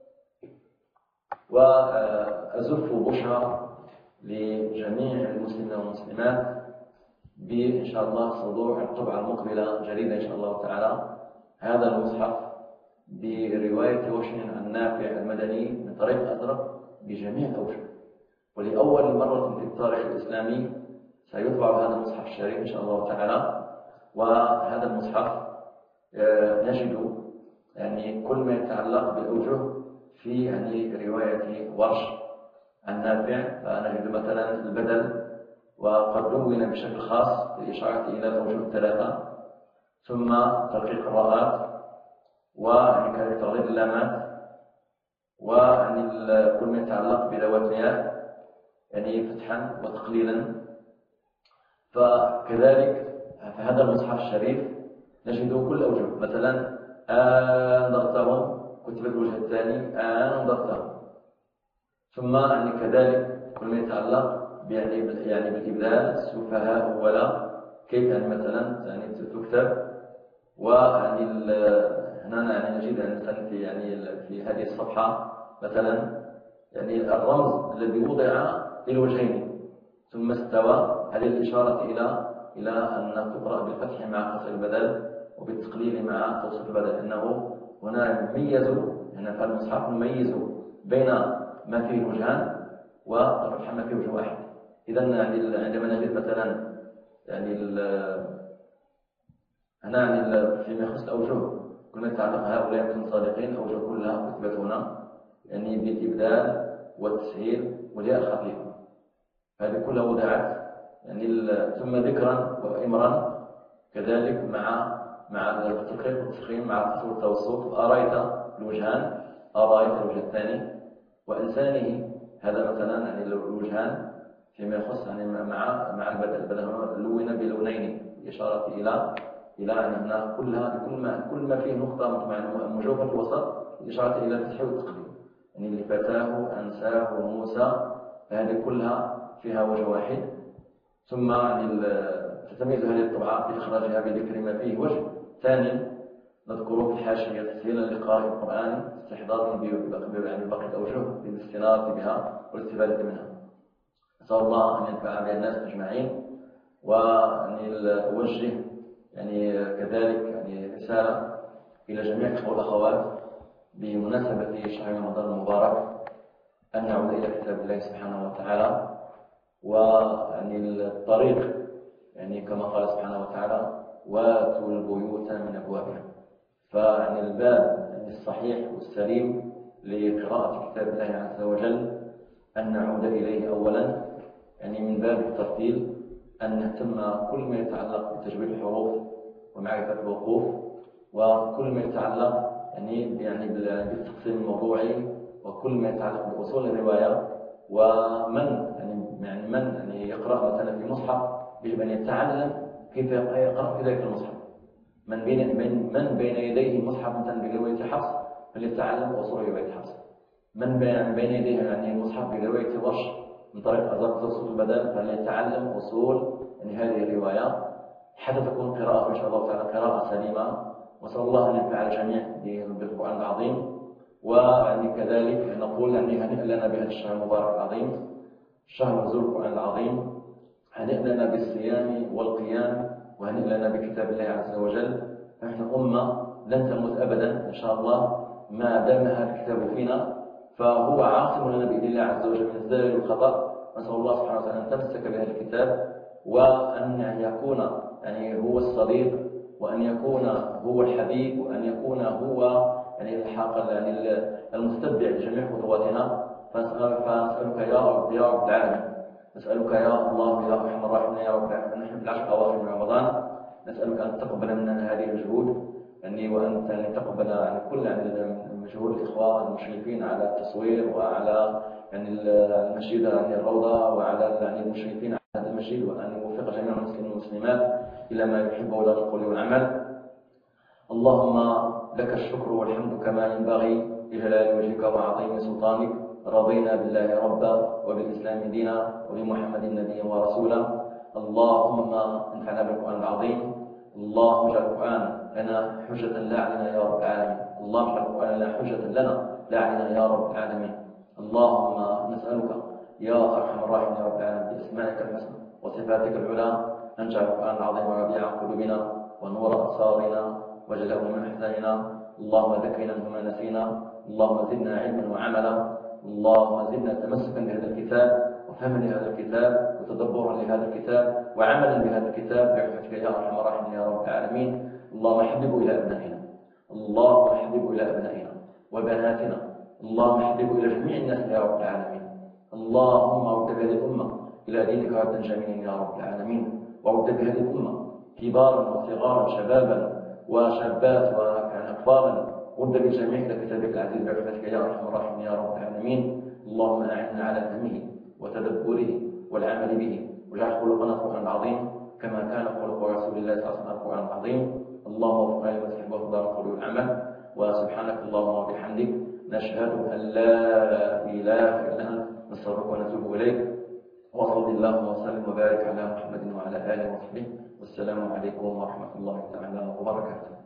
وأزف بشرى لجميع المسلمين والمسلمات بإن شاء الله صدور الطبعة المقبلة جديدة إن شاء الله تعالى هذا المصحف برواية وشن النافع المدني من طريق أزرق بجميع الأوجه. ولأول مرة في التاريخ الإسلامي سيطبع هذا المصحف الشريف إن شاء الله تعالى. وهذا المصحف نجد يعني كل ما يتعلق بالأوجه في يعني رواية ورش النافع، فنجد مثلا البدل وقد دون بشكل خاص بالإشارة إلى الأوجه الثلاثة، ثم ترقيق الراءات وكذلك تغليظ اللامات، ويعني كل ما يتعلق بذوات مياه يعني فتحا وتقليلا. فكذلك في هذا المصحف الشريف نجد كل الأوجه، مثلا أنذرتهم كتب الوجه الثاني أنذرتهم. ثم يعني كذلك كل ما يتعلق يعني بالإبدال سفهاء ولا كيف يعني مثلا يعني تكتب. ويعني هنا يعني نجد مثلا في هذه الصفحة مثلا يعني الرمز الذي وضع للوجهين ثم استوى، هذه الإشارة إلى أن تقرأ بالفتح مع قصر البدل وبالتقليل مع توسط البدل، أنه هنا ميزوا هنا في المصحف نميز بين ما فيه وجهان والفتح ما فيه وجه واحد. إذا يعني عندما نجد مثلا يعني هنا يعني فيما يخص الأوجه كنا يتعلق هؤلاء المصادقين الأوجه كلها كتبت هنا يعني بالإبدال والتسهيل وجاء خفيفا، هذه كلها وضعت يعني ثم ذكرا وإمرا كذلك مع التدقيق والتفخيم مع القصر والتوسط. أرأيت الوجهان أرأيت الوجه الثاني وإنسانه، هذا مثلا يعني الوجهان فيما يخص يعني مع البدل لون بلونين إشارة إلى يعني هنا كل ما فيه نقطة مجوفة في الوسط إشارة إلى الفتح والتقليل، يعني اللي فتاه أنساه موسى، فهذه كلها فيها وجه واحد. ثم يعني تتميز هذه الطبعة بإخراجها بذكر ما فيه وجه ثاني نذكره في الحاشية تسهيلا لقراءة القرآن استحضارا بباقي الأوجه للاستنارة بها والاستفادة منها. أسأل الله أن ينفع بها الناس أجمعين، وأن أوجه يعني كذلك يعني رسالة إلى جميع الأخوة والأخوات بمناسبة شهر رمضان المبارك أن نعود إلى كتاب الله سبحانه وتعالى، ويعني الطريق يعني كما قال سبحانه وتعالى واتوا البيوت من أبوابها. فيعني الباب الصحيح والسليم لقراءة كتاب الله عز وجل أن نعود إليه أولا يعني من باب الترتيل، أن نهتم كل ما يتعلق بتجويد الحروف ومعرفة الوقوف، وكل ما يتعلق يعني بالتقسيم الموضوعي، وكل ما يتعلق بأصول الرواية. ومن يعني يقرأ مثلا في مصحف يجب أن يتعلم كيف يقرأ في ذلك المصحف. من بين يديه المصحف مثلا برواية حفص فليتعلم أصول رواية حفص. من بين يديه يعني المصحف برواية ورش من طريق أزرق توسط البدل فليتعلم أصول يعني هذه الرواية حتى تكون قراءة إن شاء الله تعالى قراءة سليمة. وصلى الله أن ينفع الجميع بالقرآن العظيم. ويعني كذلك نقول يعني هنيئا لنا بهذا الشهر المبارك العظيم، شهر نزول القرآن العظيم، هنيئا لنا بالصيام والقيام، وهنيئا لنا بكتاب الله عز وجل. فنحن أمة لن تموت أبدا إن شاء الله ما دام هذا الكتاب فينا، فهو عاصم لنا بإذن الله عز وجل من الزلل والخطأ. نسأل الله سبحانه وتعالى أن نتمسك بهذا الكتاب، وأن يكون يعني هو الصديق، وأن يكون هو الحبيب، وأن يكون هو يعني الحاق يعني المتبع لجميع خطواتنا. فنسألك يا رب العالمين، نسألك يا الله يا أرحم الراحمين يا رب العالمين، نحن في العشر الأواخر من رمضان نسألك أن تقبل منا هذه الجهود يعني، وأن تقبل يعني كل يعني جهود الإخوة المشرفين على التصوير وعلى يعني المسجد يعني الروضة وعلى يعني المشرفين على هذا المسجد، وأن يوفق جميع المسلمين والمسلمات إلى ما يحبه له القول والعمل. اللهم لك الشكر والحمد كما ينبغي لجلال وجهك وعظيم سلطانك. رضينا بالله ربا وبالإسلام دينا وبمحمد نبيا ورسولا. اللهم انفعنا بالقرآن العظيم اللهم اجعل القرآن لنا حجة لا علينا يا رب العالمين. اللهم اجعل القرآن لنا حجة لنا لا علينا يا رب العالمين. اللهم نسألك يا أرحم الراحمين يا رب العالمين بأسمائك الحسنى وصفاتك العلى أن تجعل القرآن العظيم ربيع قلوبنا ونور أبصارنا وجلاء من أحزاننا. اللهم ذكرنا مما نسينا. اللهم زدنا علما وعملا. اللهم زدنا تمسكا بهذا الكتاب وفهما لهذا الكتاب وتدبرا لهذا الكتاب وعملا بهذا الكتاب برحمتك يا أرحم الراحمين يا رب العالمين. اللهم حببه إلى أبنائنا. اللهم حببه إلى أبنائنا وبناتنا. اللهم حببه إلى جميع الناس يا رب العالمين. اللهم رد بهذه الأمة إلى دينك ردا جميلا يا رب العالمين. ورد بهذه الأمة كبارا وصغارا شبابا وشابات وأطفالا رد بالجميع إلى كتابك العزيز برحمتك يا أرحم الراحمين يا رب العالمين. اللهم أعنا على فهمه وتدبره والعمل به واجعل خلقنا القرآن العظيم كما كان خلق رسول الله صلى الله عليه وسلم القرآن العظيم. اللهم وفقنا لما تحب وترضى القول والعمل. وسبحانك اللهم وبحمدك نشهد أن لا إله إلا أنت نستغفرك ونتوب إليك. وصلى اللهم وسلم وبارك على محمد وعلى آله وصحبه. والسلام عليكم ورحمة الله تعالى وبركاته.